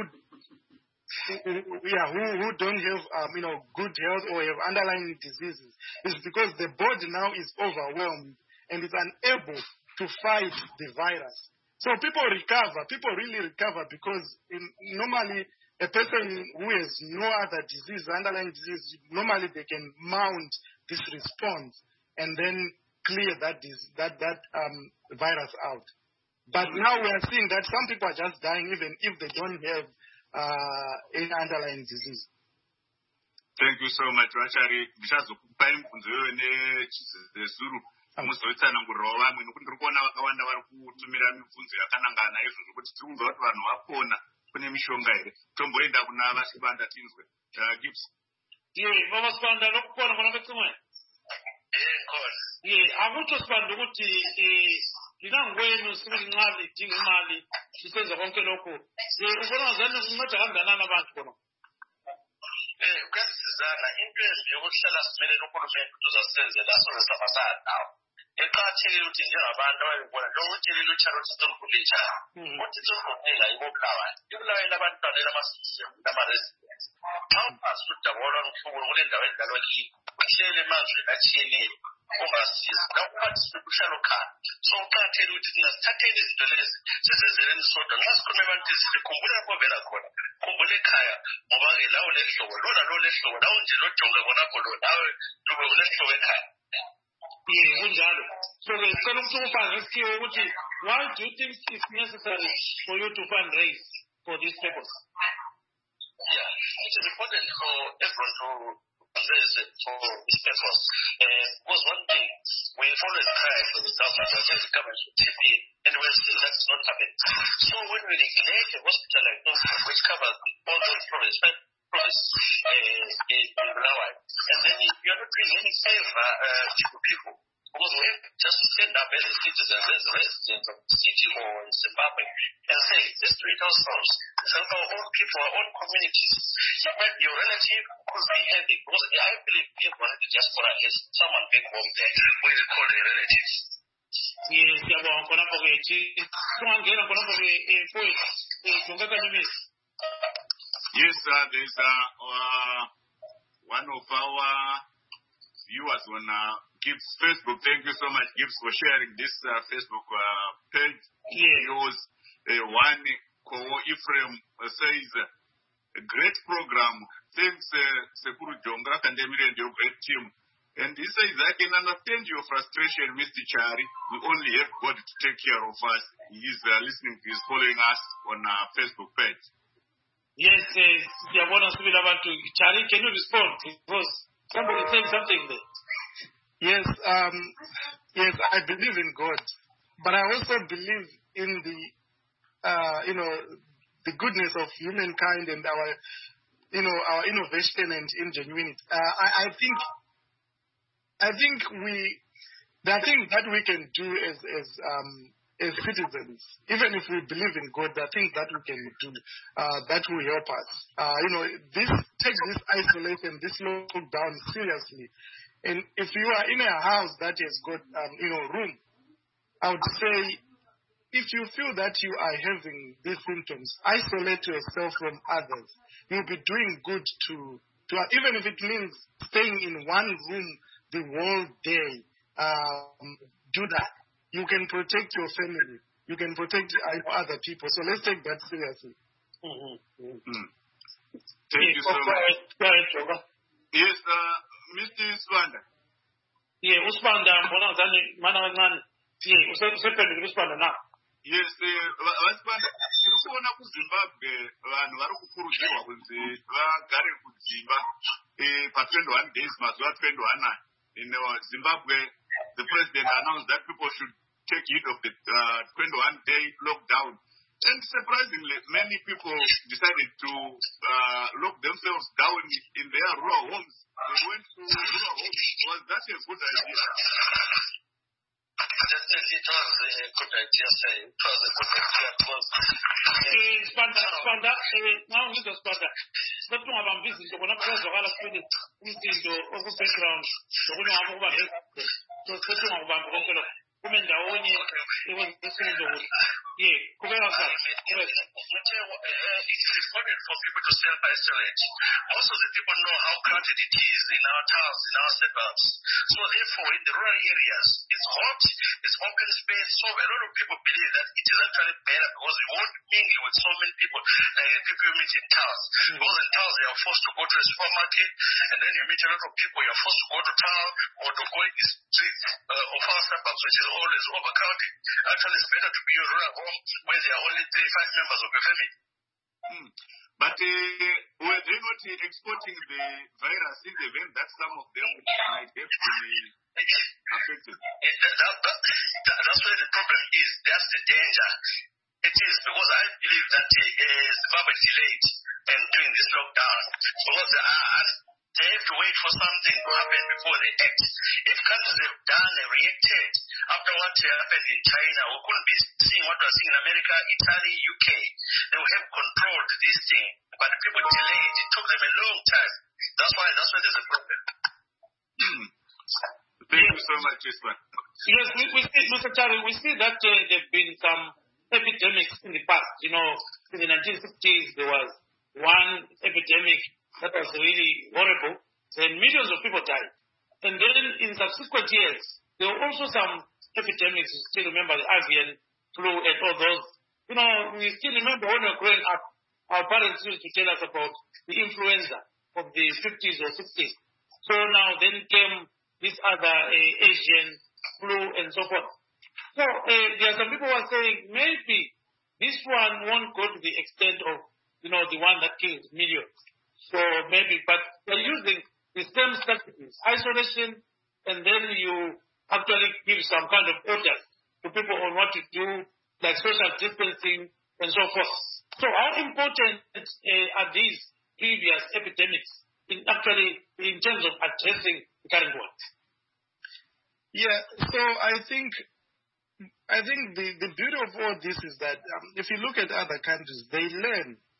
yeah, who, who don't have, um, you know, good health or have underlying diseases. It's because the body now is overwhelmed and is unable to fight the virus. So people recover. People really recover because in, normally a person who has no other disease, underlying disease, normally they can mount this response and then clear that that that um, virus out. But now we are seeing that some people are just dying even if they don't have uh, any underlying disease. Thank you so much, Rachari. Ndichazokupa mibvunzo iyoyo nechizuru muzovitsanangurirawo vamwe nokuti ndiri kuona vakawanda vari kutumira mibvunzo yakanangana izvozvo kuti tiri kunzwa kuti vanhu vapona kune mishonga here. Tomboenda kuna Vasibanda tinzwe. Gibbs. Ye, Vasibanda nokupona kuna vetsimwe. Ye, akutosibanda ukuthi ndinangwenu sikulincane idinga imali sisenza konke lokho. Ubona ngazani kunceda kangakanani abantu khona? Eh, kuyasizana into yokuhlala simelele ukhulumente uzasenzela sozesabasana nawo. Eqhathekile ukuthi njengabantu abayibona lo utshilile uCharles Tonkulitsha uthi Tonkulitsha ayibobulawa. Ibulawa labantwana lamasisi lama-residents. Xa ungasuda bona ngifuna kule ndawo endalo kiyo uhlele emazweni atshiyeneyo ungasiza nakubathi sikuhlala khona. So uqhathekile ukuthi singasithatheni izinto lezi sizezeleni sodwa nxa sikhona abantu sikhumbula lapho vela khona. Khumbula ekhaya ngoba ke lawo lehlobo lona lo lehlobo lawo nje lojonge khonapho lo nawe lube kulehlobo ekhaya. Yeah, kunjalo. So ke sicela ukuthi ufanele sikhiwe ukuthi why do you think it's necessary for you to fundraise for this purpose? Yeah, it is important for everyone to fundraise for this purpose. Uh, was one thing we always try for the government and the government to chip in, and we're seeing that's not happening. So when we create a hospital like this, which covers all those provinces, province, uh, in Malawi, and then if you're not doing Yeah, but your relative could be having, because I believe everyone in the diaspora has someone back home there who is called a relative. Yes, yabona khona ke chi singangena khona ke emfowethu jonga kanimi. Yes, uh, there's uh, uh, one of our viewers on uh, Gibbs Facebook. Thank you so much, Gibbs, for sharing this uh, Facebook uh, page. Yes. Yours, uh, one Ko Ephraim uh, says, a great program. Thanks, uh, Sekuru Jonga and your great team. And he says, I can understand your frustration, Mister Chari. We only have God to take care of us. He's uh, listening, he's following us on our Facebook page. Yes, Yabona Subila Bantu. Chari, can you respond? Because somebody said something there. Yes, um, yes, I believe in God, but I also believe in the, uh, you know, the goodness of humankind and our, you know, our innovation and ingenuity. Uh, I, I think, I think we, there are things that we can do as, as, um, as citizens, even if we believe in God, there are things that we can do uh, that will help us. Uh, you know, this take this isolation, this lockdown seriously. And if you are in a house that has got, um, you know, room, I would say, if you feel that you are having these symptoms, isolate yourself from others. You'll be doing good to, to even if it means staying in one room the whole day. Um, do that. You can protect your family. You can protect uh, other people. So let's take that seriously. Mm-hmm. Mm. Thank you so much. Go ahead, Jonga. Yes, uh, Mister Swanda. Yeah, Uspanda, mbona zani mana ngani. Yeah, usepende Uspanda na. Yes, Uspanda. Tiri kuona ku Zimbabwe vanhu vari kukurudzirwa kunzi vagare kudzimba pa twenty-one days mazuva twenty-one. In uh, Zimbabwe, the president announced that people should take heed of the uh, twenty-one day lockdown. And surprisingly, many people decided to uh, lock themselves down in their rural homes. They went to rural homes. Was that a good idea? Definitely, it was a good idea. It was a good idea because Spanda, Spanda, now we just Spanda. Stop to have ambition to go up to the Hala Spirit, into over background, the one who have over here. So, stop to have ambition. Women, the only, it was the same as the wood. Yeah, come on, sir. It's important for people to self-isolate. Also, the people know how crowded it is in our towns, in our suburbs. So, therefore, in the rural areas, it's hot, it's open space. So, a lot of people believe that it is actually better because you won't mingle with so many people, like people you meet in towns. Mm-hmm. Because in towns, they are forced to go to a supermarket, and then you meet a lot of people, you are forced to go to town or to go in the streets uh, of our suburbs, which is always overcrowded. Actually, it's better to be in a rural home where there are only three, five members of your family. Hmm. But uh, were they not exporting the virus in the event that some of them might have to be affected? It, that, that, that, that's where the problem is. That's the danger. It is because I believe that uh, Zimbabwe delayed and doing this lockdown because uh, they have to wait for something to happen before they act. If countries have done and reacted after what happened in China, we couldn't be seeing what we're seeing in America, Italy, U K. They would have controlled this thing. But people delayed. It took them a long time. That's why that's why there's a problem. Hmm. Thank you so much, Isman. Yes, we, we see, Mister Chari, we see that uh, there have been some epidemics in the past. You know, in the nineteen sixties, there was one epidemic that was really horrible, and millions of people died. And then in subsequent years, there were also some epidemics. You still remember the avian flu and all those. You know, we still remember when we were growing up, our parents used to tell us about the influenza of the fifties or sixties. So now then came this other uh, Asian flu and so forth. So uh, there are some people who are saying maybe this one won't go to the extent of, you know, the one that kills millions. So maybe, but they're using the same strategies, isolation, and then you actually give some kind of orders to people on what to do, like social distancing and so forth. So how important uh, are these previous epidemics in actually in terms of addressing the current one? Yeah, so I think I think the, the beauty of all this is that um, if you look at other countries, they learn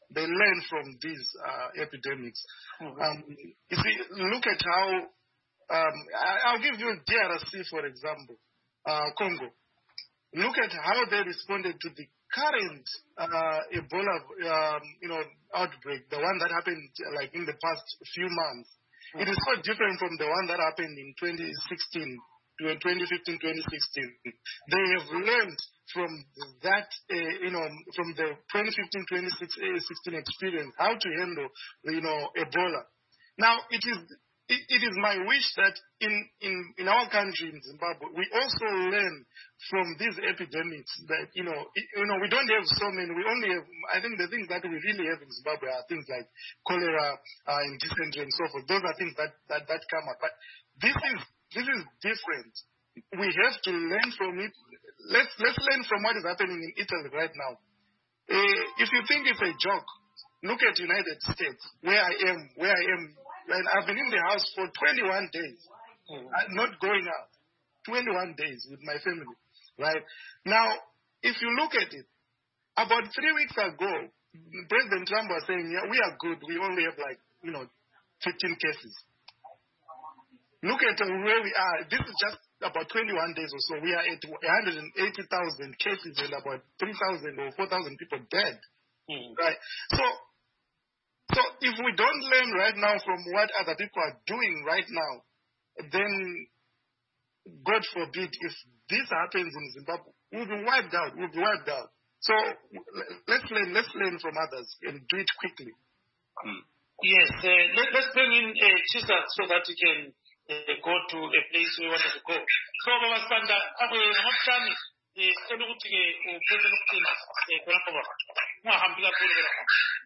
they learn from these uh, epidemics. Mm-hmm. Um, you see, look at how, um, I, I'll give you D R C, for example, uh, Congo. Look at how they responded to the current uh, Ebola um, you know, outbreak, the one that happened uh, like in the past few months. Mm-hmm. It is so different from the one that happened in twenty sixteen. twenty fifteen, twenty sixteen. They have learned from that, uh, you know, from the twenty fifteen, twenty sixteen experience, how to handle, you know, Ebola. Now, it is it, it is my wish that in, in, in our country, in Zimbabwe, we also learn from these epidemics that, you know, it, you know, we don't have so many. We only have, I think the things that we really have in Zimbabwe are things like cholera uh, and dysentery and so forth. Those are things that, that, that come up. But this is This is different. We have to learn from it. Let's let's learn from what is happening in Italy right now. Uh, if you think it's a joke, look at United States, where I am, where I am. And I've been in the house for twenty-one days, mm-hmm. I'm not going out. twenty-one days with my family, right? Now, if you look at it, about three weeks ago, President Trump was saying, yeah, we are good. We only have like, you know, fifteen cases. Look at where we are. This is just about twenty-one days or so. We are at one hundred eighty thousand cases and about three thousand or four thousand people dead. Mm. Right? So, so if we don't learn right now from what other people are doing right now, then God forbid if this happens in Zimbabwe, we'll be wiped out. We'll be wiped out. So let's learn. Let's learn from others and do it quickly. Mm. Yes. Uh, let, let's bring in uh, Chisa so that we can Uh, go to a place we wanted to go. So, Baba Spanda, abe namatani eh sele ukuthi ke uphele ukugcina eh khona baba. Ungahambi kakhulu lapha.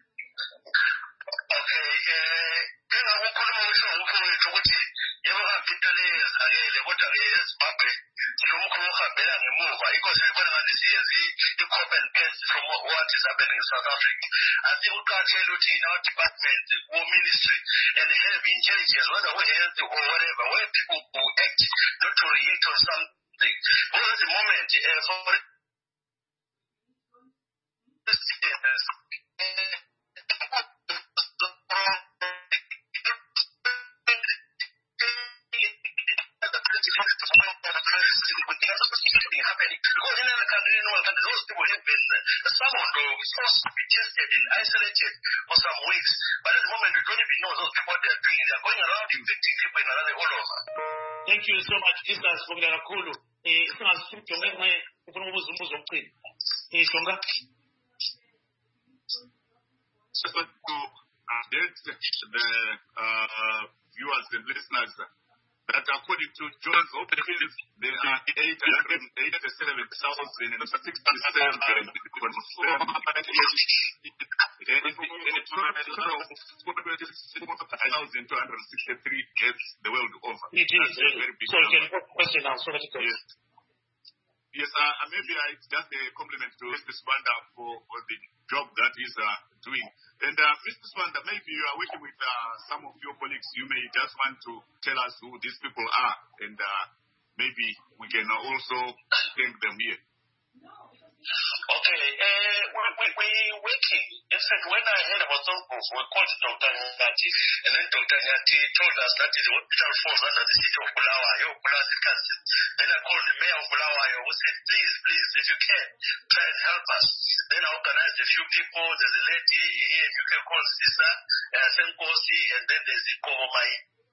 Okay, eh mina ukukhuluma ngisho umfowethu ukuthi yebo ngapintale ayele kodwa ke eZimbabwe lokho kuhambela ngemuva because sibona ngathi siyazi i-copy and paste from what is happening in South Africa. I think uqathele ukuthi in our department, war ministry, and have intelligence, whether we health or whatever, where people who act not to react on something. Because at the moment, uh, for happening. Because in other countries, in one country, those people have been summoned or supposed to be tested and isolated for some weeks. But at the moment, we don't even know those people what they are doing. They are going around infecting people in another all over. Thank you so much, Islas Bongela Kulu. Eh, singasukjonge ngaye ufuna ukuzumbuza okuqina. Eh, Jonga. So to update the uh, viewers and listeners that according to Johns Hopkins, there are eight hundred eighty-seven thousand sixty-seven confirmed and two hundred sixty-three deaths the world over. It is very big. So you can question now. So that it yes. Yes, uh, maybe uh, it's just a compliment to Mister Spanda for, for the job that he's uh, doing. And uh, Mister Spanda, maybe you are working with uh, some of your colleagues. You may just want to tell us who these people are, and uh, maybe we can also thank them here. Okay, uh, we, we, we working. In fact, when I heard about those books, we called Doctor Nyati, and then Doctor Nyati told us that the hospital falls under the city of Bulawayo, Bulawayo Council. Then I called the mayor of Bulawayo, who said, please, please, if you can, try and help us. Then I organized a few people. There's a lady here, you can call Sister uh, Senkosi, and then there's Ikomomai.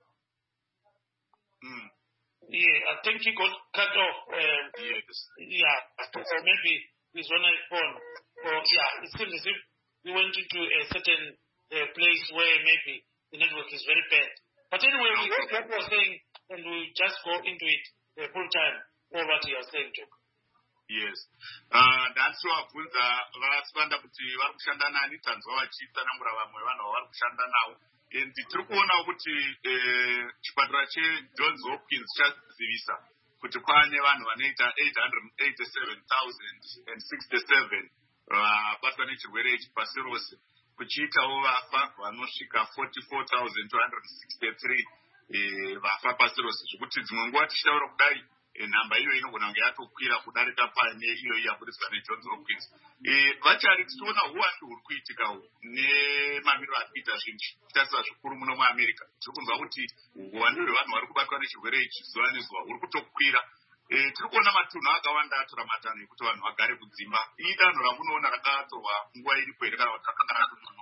Mm. Yeah, I think he got cut off. Um, yes. Yeah, or maybe he's on his phone. Or yeah, it seems as if we went into a certain uh, place where maybe the network is very bad. But anyway, we think what we're saying, and we just go into it uh, full time, all what you are saying, Joe. Yes. Uh, that's why Punza Vaswanda kuti vari kushanda nani tanzwa vachiita namura vamwe vanhu vari kushanda navo. And tiri kuona kuti chipatara cheJohns Hopkins chazivisa kuti kwaane vanhu vanoita eight hundred eighty-seven thousand sixty-seven vabatwa nechirwere ichi pasi rose, kuchiitawo vafa vanosvika forty-four thousand two hundred sixty-three vafa pasi rose, zvekuti dzimwe nguva tichitaura kudai nhamba iyo inogona kunge yatokwira kudarika pane iyo yaburiswa neJohns Hopkins. Vachari tichiona uwandu huri kuitika nemamiriro ari kuita zvinhu zvichitarisa zvikuru muno muAmerica. Tiri kunzwa kuti uwandu hwevanhu vari kubatwa nechirwere ichi zuva nezuva huri kutokwira. Tiri kuona matunhu akawanda atora matanho ekuti vanhu vagare kudzimba. Ii danho ramunoona rakatorwa nguva iripo here kana rakagara kuno?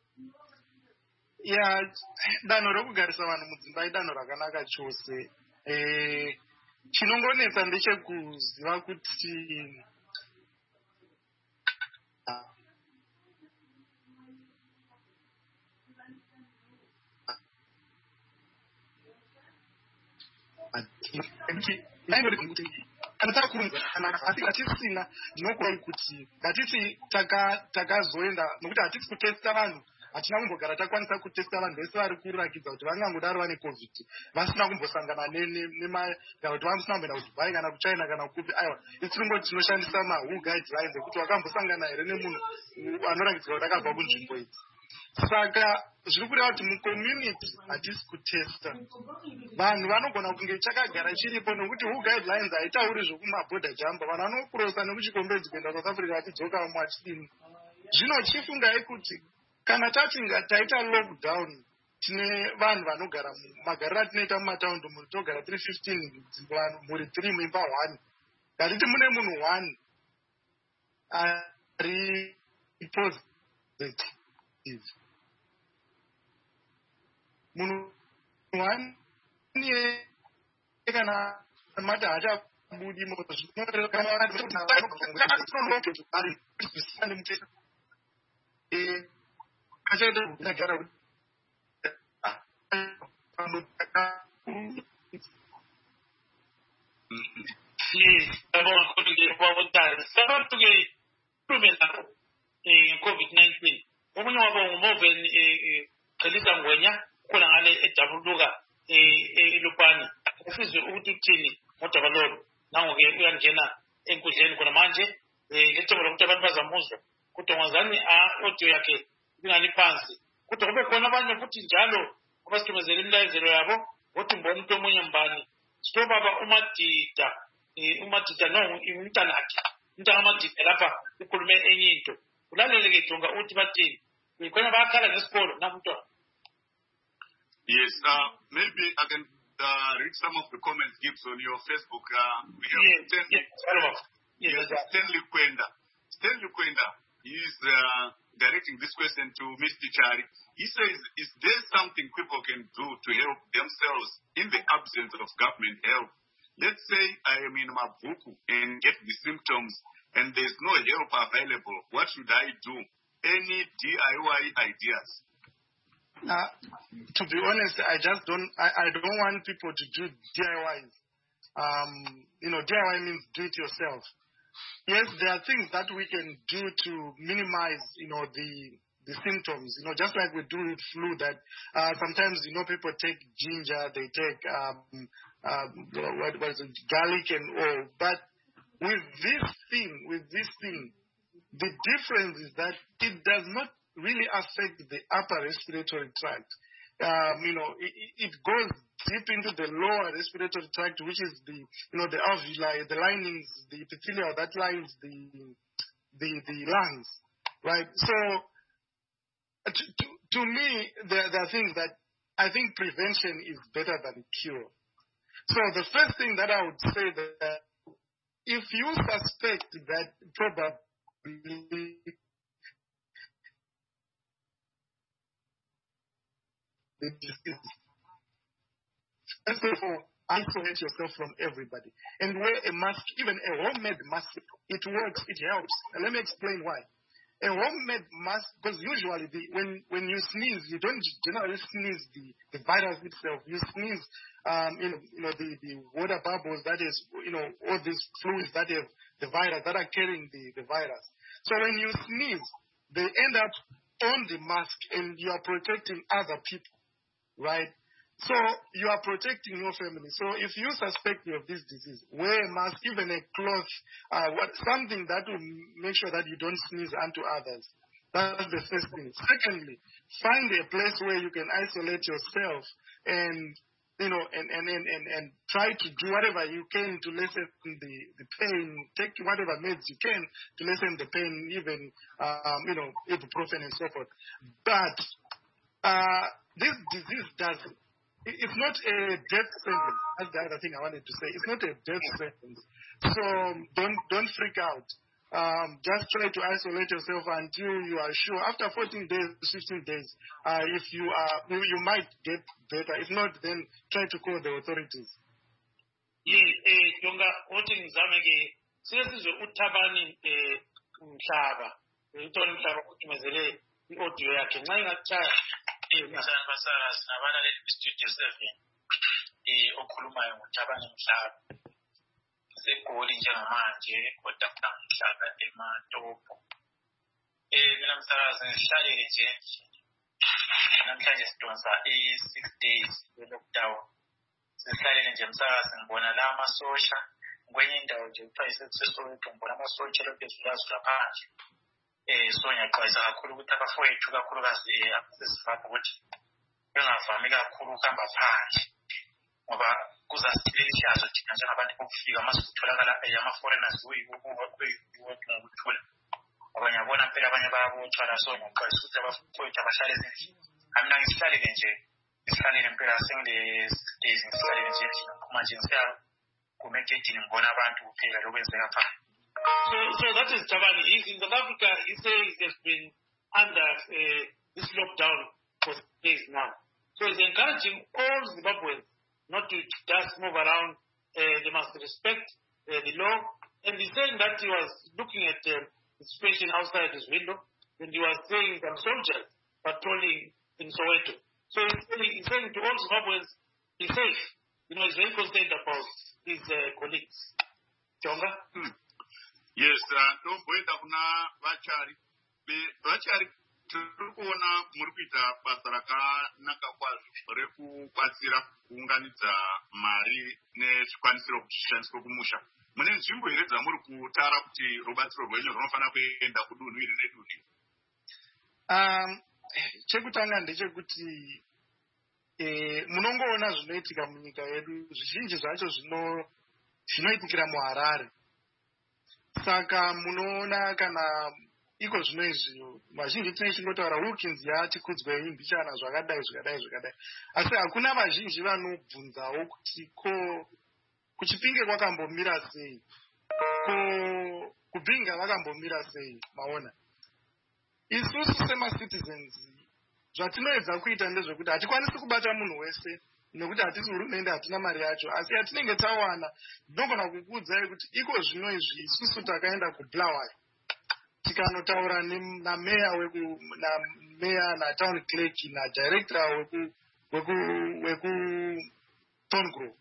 Ya, danho rokugarisa vanhu mudzimba idanho rakanaka chose. Chinongonetsa ndechekuziva kuti kana takurunza kana asi hatisina ndinokurai kuti ngatiti takazoenda nokuti hatisi kutesta vanhu, hatina kumbogara takwanisa kutesta vanhu vese vari kurakidza kuti vangangodaro vane covid vasina kumbosangana kuti vasina kumboenda kudubai kana kuchina kana kupi. Aiwa, itinongoti tinoshandisa mahuu guidelines ekuti wakambosangana here nemunhu anorakidza kuti akabva kunzvimbo idzi. Saka zviri kureva kuti mucommunity hatisi kutesta vanhu, vanogona kunge chakagara chiripo nokuti huu guidelines haitauri zvokumabhodha jamba, vanhu vanokurosa nekuchikombedzo kuenda South Africa vachidzoka vamwe vachidini. Zvino chifungai kuti kana tatinga taita lockdown tine vanhu vanogara magariro atinoita mumataundi muri togara tiri fifteen vanhu muri three muimba one, ngatiti mune munhu one ari positive, munhu one kana mata haachabudi COVID nineteen. Omunye wabo nguMoven Khalisa Ngwenya khona ngale eDabuluka eLupani. Asizwe ukuthi uthini ngoDaba lolu. Nangoke uyangena enkundleni khona manje ngicela ukuthi abantu bazamuzwa. Kodwa ngazani a audio yakhe ingani phansi. Kodwa kube khona abanye futhi njalo abasithumezela imlayezelo yabo ukuthi mbona umuntu omunye mbani. Sito baba uMadida uMadida no umntanakhe. Umntana kaMadida lapha ukhulume enye into. Ulalele ke Jonga uthi bathini. Khona bayakhala ngesikolo namntwana. Yes, uh, maybe I can uh, read some of the comments gives on your Facebook. Uh, we have yes, Stanley, yes, yes, yes, yes. Stanley Kwenda. Stanley Kwenda is uh, directing this question to Mister Chari. He says, is there something people can do to help themselves in the absence of government help? Let's say I am in Mabuku and get the symptoms and there's no help available. What should I do? Any D I Y ideas? Uh, to be honest, I just don't, I, I don't want people to do D I Ys. Um, you know, D I Y means do it yourself. Yes, there are things that we can do to minimize, you know, the the symptoms, you know, just like we do with flu that uh, sometimes, you know, people take ginger, they take, um, uh, what, what is it, garlic and all. But with this thing, with this thing, the difference is that it does not really affect the upper respiratory tract. Um, you know, it, it goes deep into the lower respiratory tract, which is the, you know, the alveoli, the linings, the epithelial that lines the, the, the lungs, right? So, to, to, to me, there, there are things that I think prevention is better than cure. So the first thing that I would say that if you suspect that probably the disease, first of all, isolate yourself from everybody and wear a mask, even a homemade mask. It works, it helps. And let me explain why. A homemade mask, because usually the, when, when you sneeze, you don't generally sneeze the, the virus itself. You sneeze, um, you know, you know the, the water bubbles, that is, you know, all these fluids that have the virus, that are carrying the, the virus. So when you sneeze, they end up on the mask and you are protecting other people, right? So you are protecting your family. So if you suspect you have this disease, wear a mask, even a cloth, uh, what, something that will make sure that you don't sneeze onto others. That's the first thing. Secondly, find a place where you can isolate yourself and you know, and, and, and, and, and try to do whatever you can to lessen the, the pain, take whatever meds you can to lessen the pain, even, um, you know, ibuprofen and so forth. But uh, this disease does, it's not a death sentence. That's the other thing I wanted to say. It's not a death sentence. So don't, don't freak out. Um, just try to isolate yourself until you are sure. After fourteen days, fifteen days, uh, if you are, you, you might get better. If not, then try to call the authorities. Yeah, eh, Jonga, oti ngizame ke sesizwe uThabani eh umhlaba. Uthola umhlaba uthimezele i-audio yakhe. Nxa ingathaya Mzansi basakazi nabalaleli bestudio seven eh okhulumayo nguThabani Mhlaba. Segoli njengamanje kodwa mhlaba eMatopo. Eh mina msakazi ngihlalele nje namhlanje sidonsa i-six days lockdown. Sihlalele nje msakazi ngibona la amasosha kwenye indawo nje kuthiwa iseSoweto ngibona amasosha lokhu ezulazula phandle. Eh so ngiyaxwayisa kakhulu ukuthi abafowethu kakhulukazi abasesifaka ukuthi bengavami kakhulu ukuhamba phandle ngoba kuzasilela ihlazo thina njengabantu bokufika masitholakala ama-foreigners ngokuthula abanye abona phela abanye bayabotshwa la so ngiyaxwayisa ukuthi abafowethu abahlale ezindlini mina ngisihlalele nje ngisihlalele impela sengile-six days ngisihlalele nje endlini ngiphuma nje ngisiya kumegedini ngibona abantu kuphela lokwenzeka phandle. So, so that is Thabani. He's in South Africa. He says he has been under uh, this lockdown for days now. So he's encouraging all Zimbabweans not to just move around. Uh, they must respect uh, the law. And he's saying that he was looking at uh, the situation outside his window, and he was seeing some soldiers patrolling in Soweto. So he's saying, he's saying to all Zimbabweans, be safe. You know, he's very concerned about his uh, colleagues. Jonga? Hmm. Yes, ndobhoita kuna vachari vachari tiri kuona muri kuita basa rakanaka kwazvo rekubatsira kuunganidza mari nezvikwanisiro kushandiswa kumusha. Mune nzvimbo here dzamuri kutara kuti rubatsiro rwenyu runofanira kuenda kudunhu iri nedunhu? Um, chekutanga ndechekuti eh, munongoona zvinoitika munyika yedu zvizhinji zvacho zvinoitikira muHarare. Saka munoona kana iko zvino izvi vazhinji tinenge tingotaura Wilkins yatikudzwei mbichana zvakadai zvakadai zvakadai, asi hakuna vazhinji vanobvunzawo kuti ko kuChipinge kwakambomira sei, ko kuBinga vakambomira sei. Maona isusu semacitizens zvatinoedza kuita ndezvekuti hatikwanisi kubata munhu wese nekuti hatisi hurumende, hatina mari yacho, asi yatinenge tawana ndinogona kukuudzai kuti iko zvino izvi isusu takaenda kuBulawayo tikanotaura nameya weku nameya natown clerk nadirector weku weku weku Thorngrove.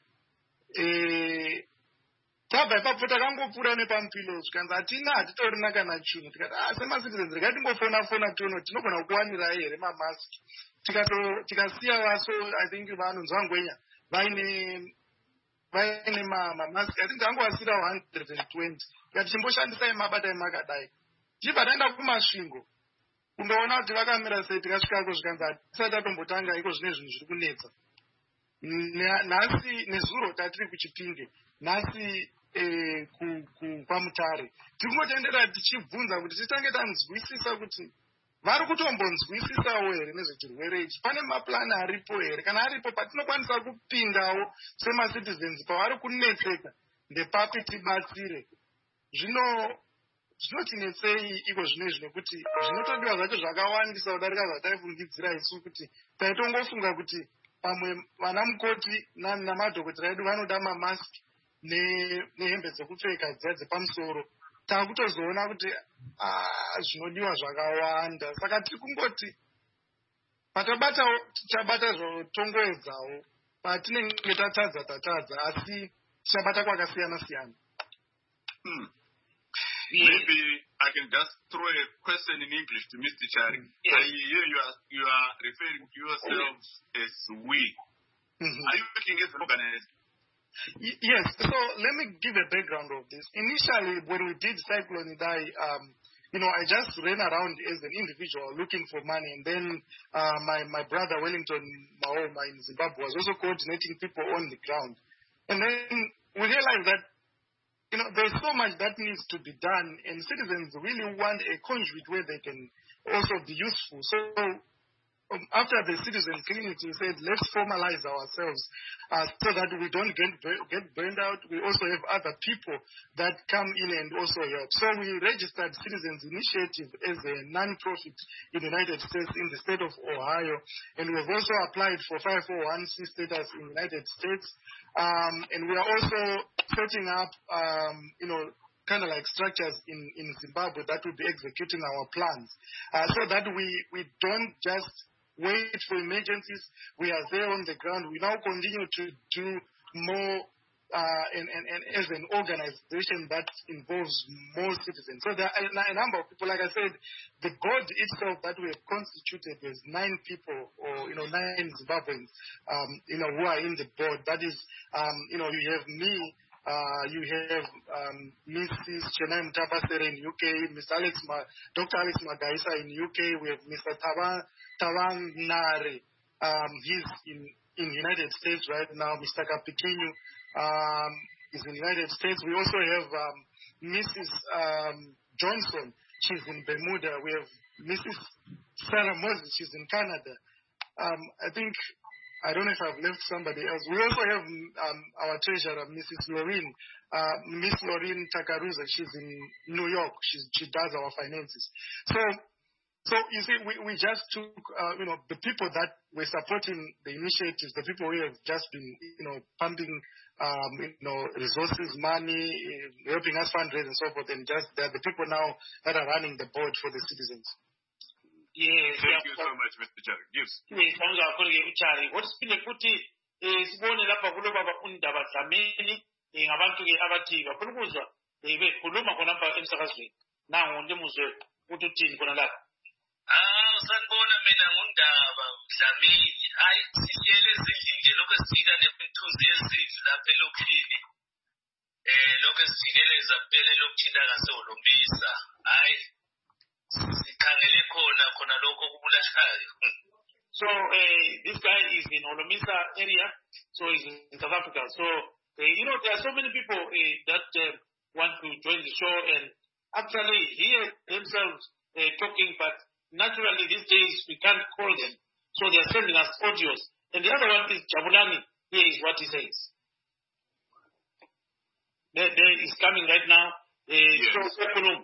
Eh tabva ipapo takangopfuura nepamupilo zvikanzi hatina hatitorina kana chinhu, tikati ah semacitizens regai tingofona fona tono tinogona kukuwanirai here mamaski. Tikato tikasiya vaso I think vanonzwa ngwenya vaine vaine mamaski I think angowasira one hundred twenty tikati chimboshandisai mabatai makadai. Chibva taenda kumasvingo kundoona kuti vakamira sei, tikasvikako zvikanzi hatisati tatombotanga iko zvine zvinhu zviri kunetsa. Nhasi nezuro tatiri kuChipinge, nhasi eh, kwaMutare tiri kungotenderera tichibvunza kuti titange tanzwisisa kuti vari kutombonzwisisawo here nezvechirwere ichi, pane maplani aripo here, kana aripo patinokwanisa kupindawo semacitizens pavari kunetseka ndepapi tibatsire. Zvino zvinotinetsei iko zvino izvi nekuti zvinotodiwa zvacho zvakawandisa kudarika zvataifungidzira isu kuti taitongofunga kuti pamwe vana mukoti namadhokotera edu vanoda mamaski nehembe dzekupfeka dziya dzepamusoro. Takutozoona kuti zvinodiwa zvakawanda, saka tiri kungoti patabatawo tichabata zvotongoedzawo, patinenge tatadza tatadza, asi tichabata kwakasiyana siyana. Hmm. Maybe I can just throw a question in English to Mister Chari. Yes. I hear you are, you are referring to yourselves as we. Mm-hmm. Are you working as an organization? Y- yes, so let me give a background of this. Initially, when we did Cyclone Idai, um, you know, I just ran around as an individual looking for money. And then uh, my, my brother, Wellington Mahoma in Zimbabwe, was also coordinating people on the ground. And then we realized that, you know, there's so much that needs to be done, and citizens really want a conduit where they can also be useful. So um, after the citizen clinic, we said, let's formalize ourselves uh, so that we don't get, get burned out. We also have other people that come in and also help. So we registered Citizens Initiative as a non-profit in the United States, in the state of Ohio. And we've also applied for five oh one c status in the United States. Um, and we are also setting up, um, you know, kind of like structures in, in Zimbabwe that will be executing our plans, uh, so that we, we don't just wait for emergencies. We are there on the ground. We now continue to do more uh, and, and, and as an organization that involves more citizens. So there are a number of people. Like I said, the board itself that we have constituted, there's nine people, or, you know, nine Zimbabweans, um, you know, who are in the board. That is, um, you know, you have me, Uh, you have um, Missus Chenai Mutapasere in U K, Mister Alex, Ma- Doctor Alex Magaisa in U K. We have Mister Tawang, Tawang Nare. Um, he's in in United States right now. Mister Kapikinyu um, is in the United States. We also have um, Missus Um, Johnson. She's in Bermuda. We have Missus Sarah Moses. She's in Canada. Um, I think. I don't know if I've left somebody else. We also have um, our treasurer, Missus Lorraine, uh, Miss Lorraine Takaruza. She's in New York. She's, she does our finances. So, so you see, we, we just took, uh, you know, the people that were supporting the initiatives, the people who have just been, you know, pumping, um, you know, resources, money, helping us fundraise and so forth, and just they're the people now that are running the board for the citizens. Yes, Thank you so much, Mister Chari. Yes. Yes, Chari. What's been a kuti is born in Lapa Kulova Undaba Samini, in Abantu Abati, Bapuza, they wait Kuluma Konapa in Sarasli. Now on the Muser, what to teach Konala. Ah, Sanbona Menamunda, Samini, I see the local seed and the two years, La Pelocini. Local seed is a Pelocina Solo Misa. I. So uh, this guy is in Olomisa area, so he's in South Africa. So uh, you know, there are so many people uh, that uh, want to join the show, and actually hear themselves uh, talking, but naturally these days we can't call them, so they are sending us audios. And the other one is Jabulani. Here is what he says. There, there is coming right now. Uh, yes. So,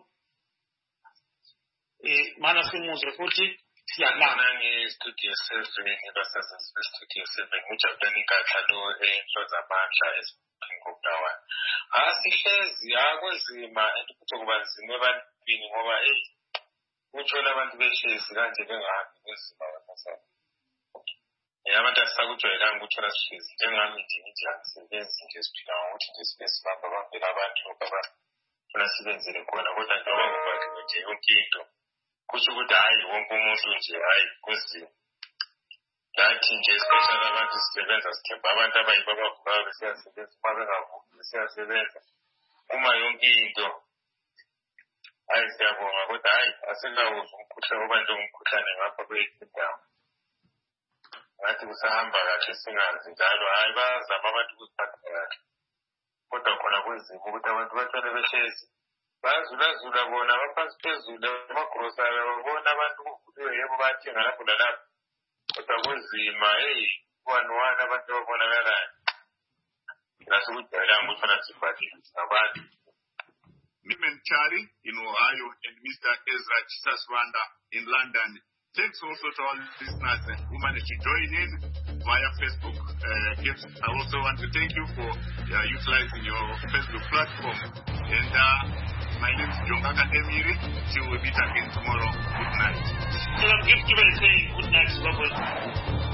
Mana Sumuze futhi siyabona nge-studio seven ngebasazini be-studio seven ngujabulani kakhalo ey'nhlo zamandla ezingokudawana. Asihlezi akunzima and futhi kuba nzima ebantwini ngoba eyi uthola abantu behlezi kanje bengahambi kunzima kwasasa. Abantu asisakujwayelanga ukuthola sihlezi njengami nje ngithi angisebenzi nje siphila ngokuthi nje sibe sibamba bambela abantu abafuna sibenzele khona kodwa njengoba ngibakhe nje yonke into kusho ukuthi hayi wonke umuntu nje hayi kunzima. Lathi nje especially abantu sisebenza sithemba abantu abayibo abavukayo besiyasebenza uma bengavuki besiyasebenza uma yonke into hayi siyabonga kodwa hayi asikawuzwa umkhuhlane oba nje umkhuhlane ngapha kweyindawo. Ngathi kusahamba kahle singazi njalo hayi bazama abantu ukuziphatha kahle kodwa khona kunzima ukuthi abantu bathole behlezi bazulazula bona baphansi phezulu amagrosari babona abantu kuvuliwe yebo bayathenga lapho lalapho kodwa kunzima heyi one one abantu babonakalayo ngasukujwayelanga ukufana sibhadile ngabantu. Mister Chari in Ohio and Mister Ezra Chisaswanda in London. Thanks also to all listeners who managed to join in via Facebook. Uh, Gibbs, I also want to thank you for uh, utilizing your Facebook platform. And uh, my name is Jonga Kademiri. Till we meet again tomorrow. Good night. So I'm giving you a good night, Robert.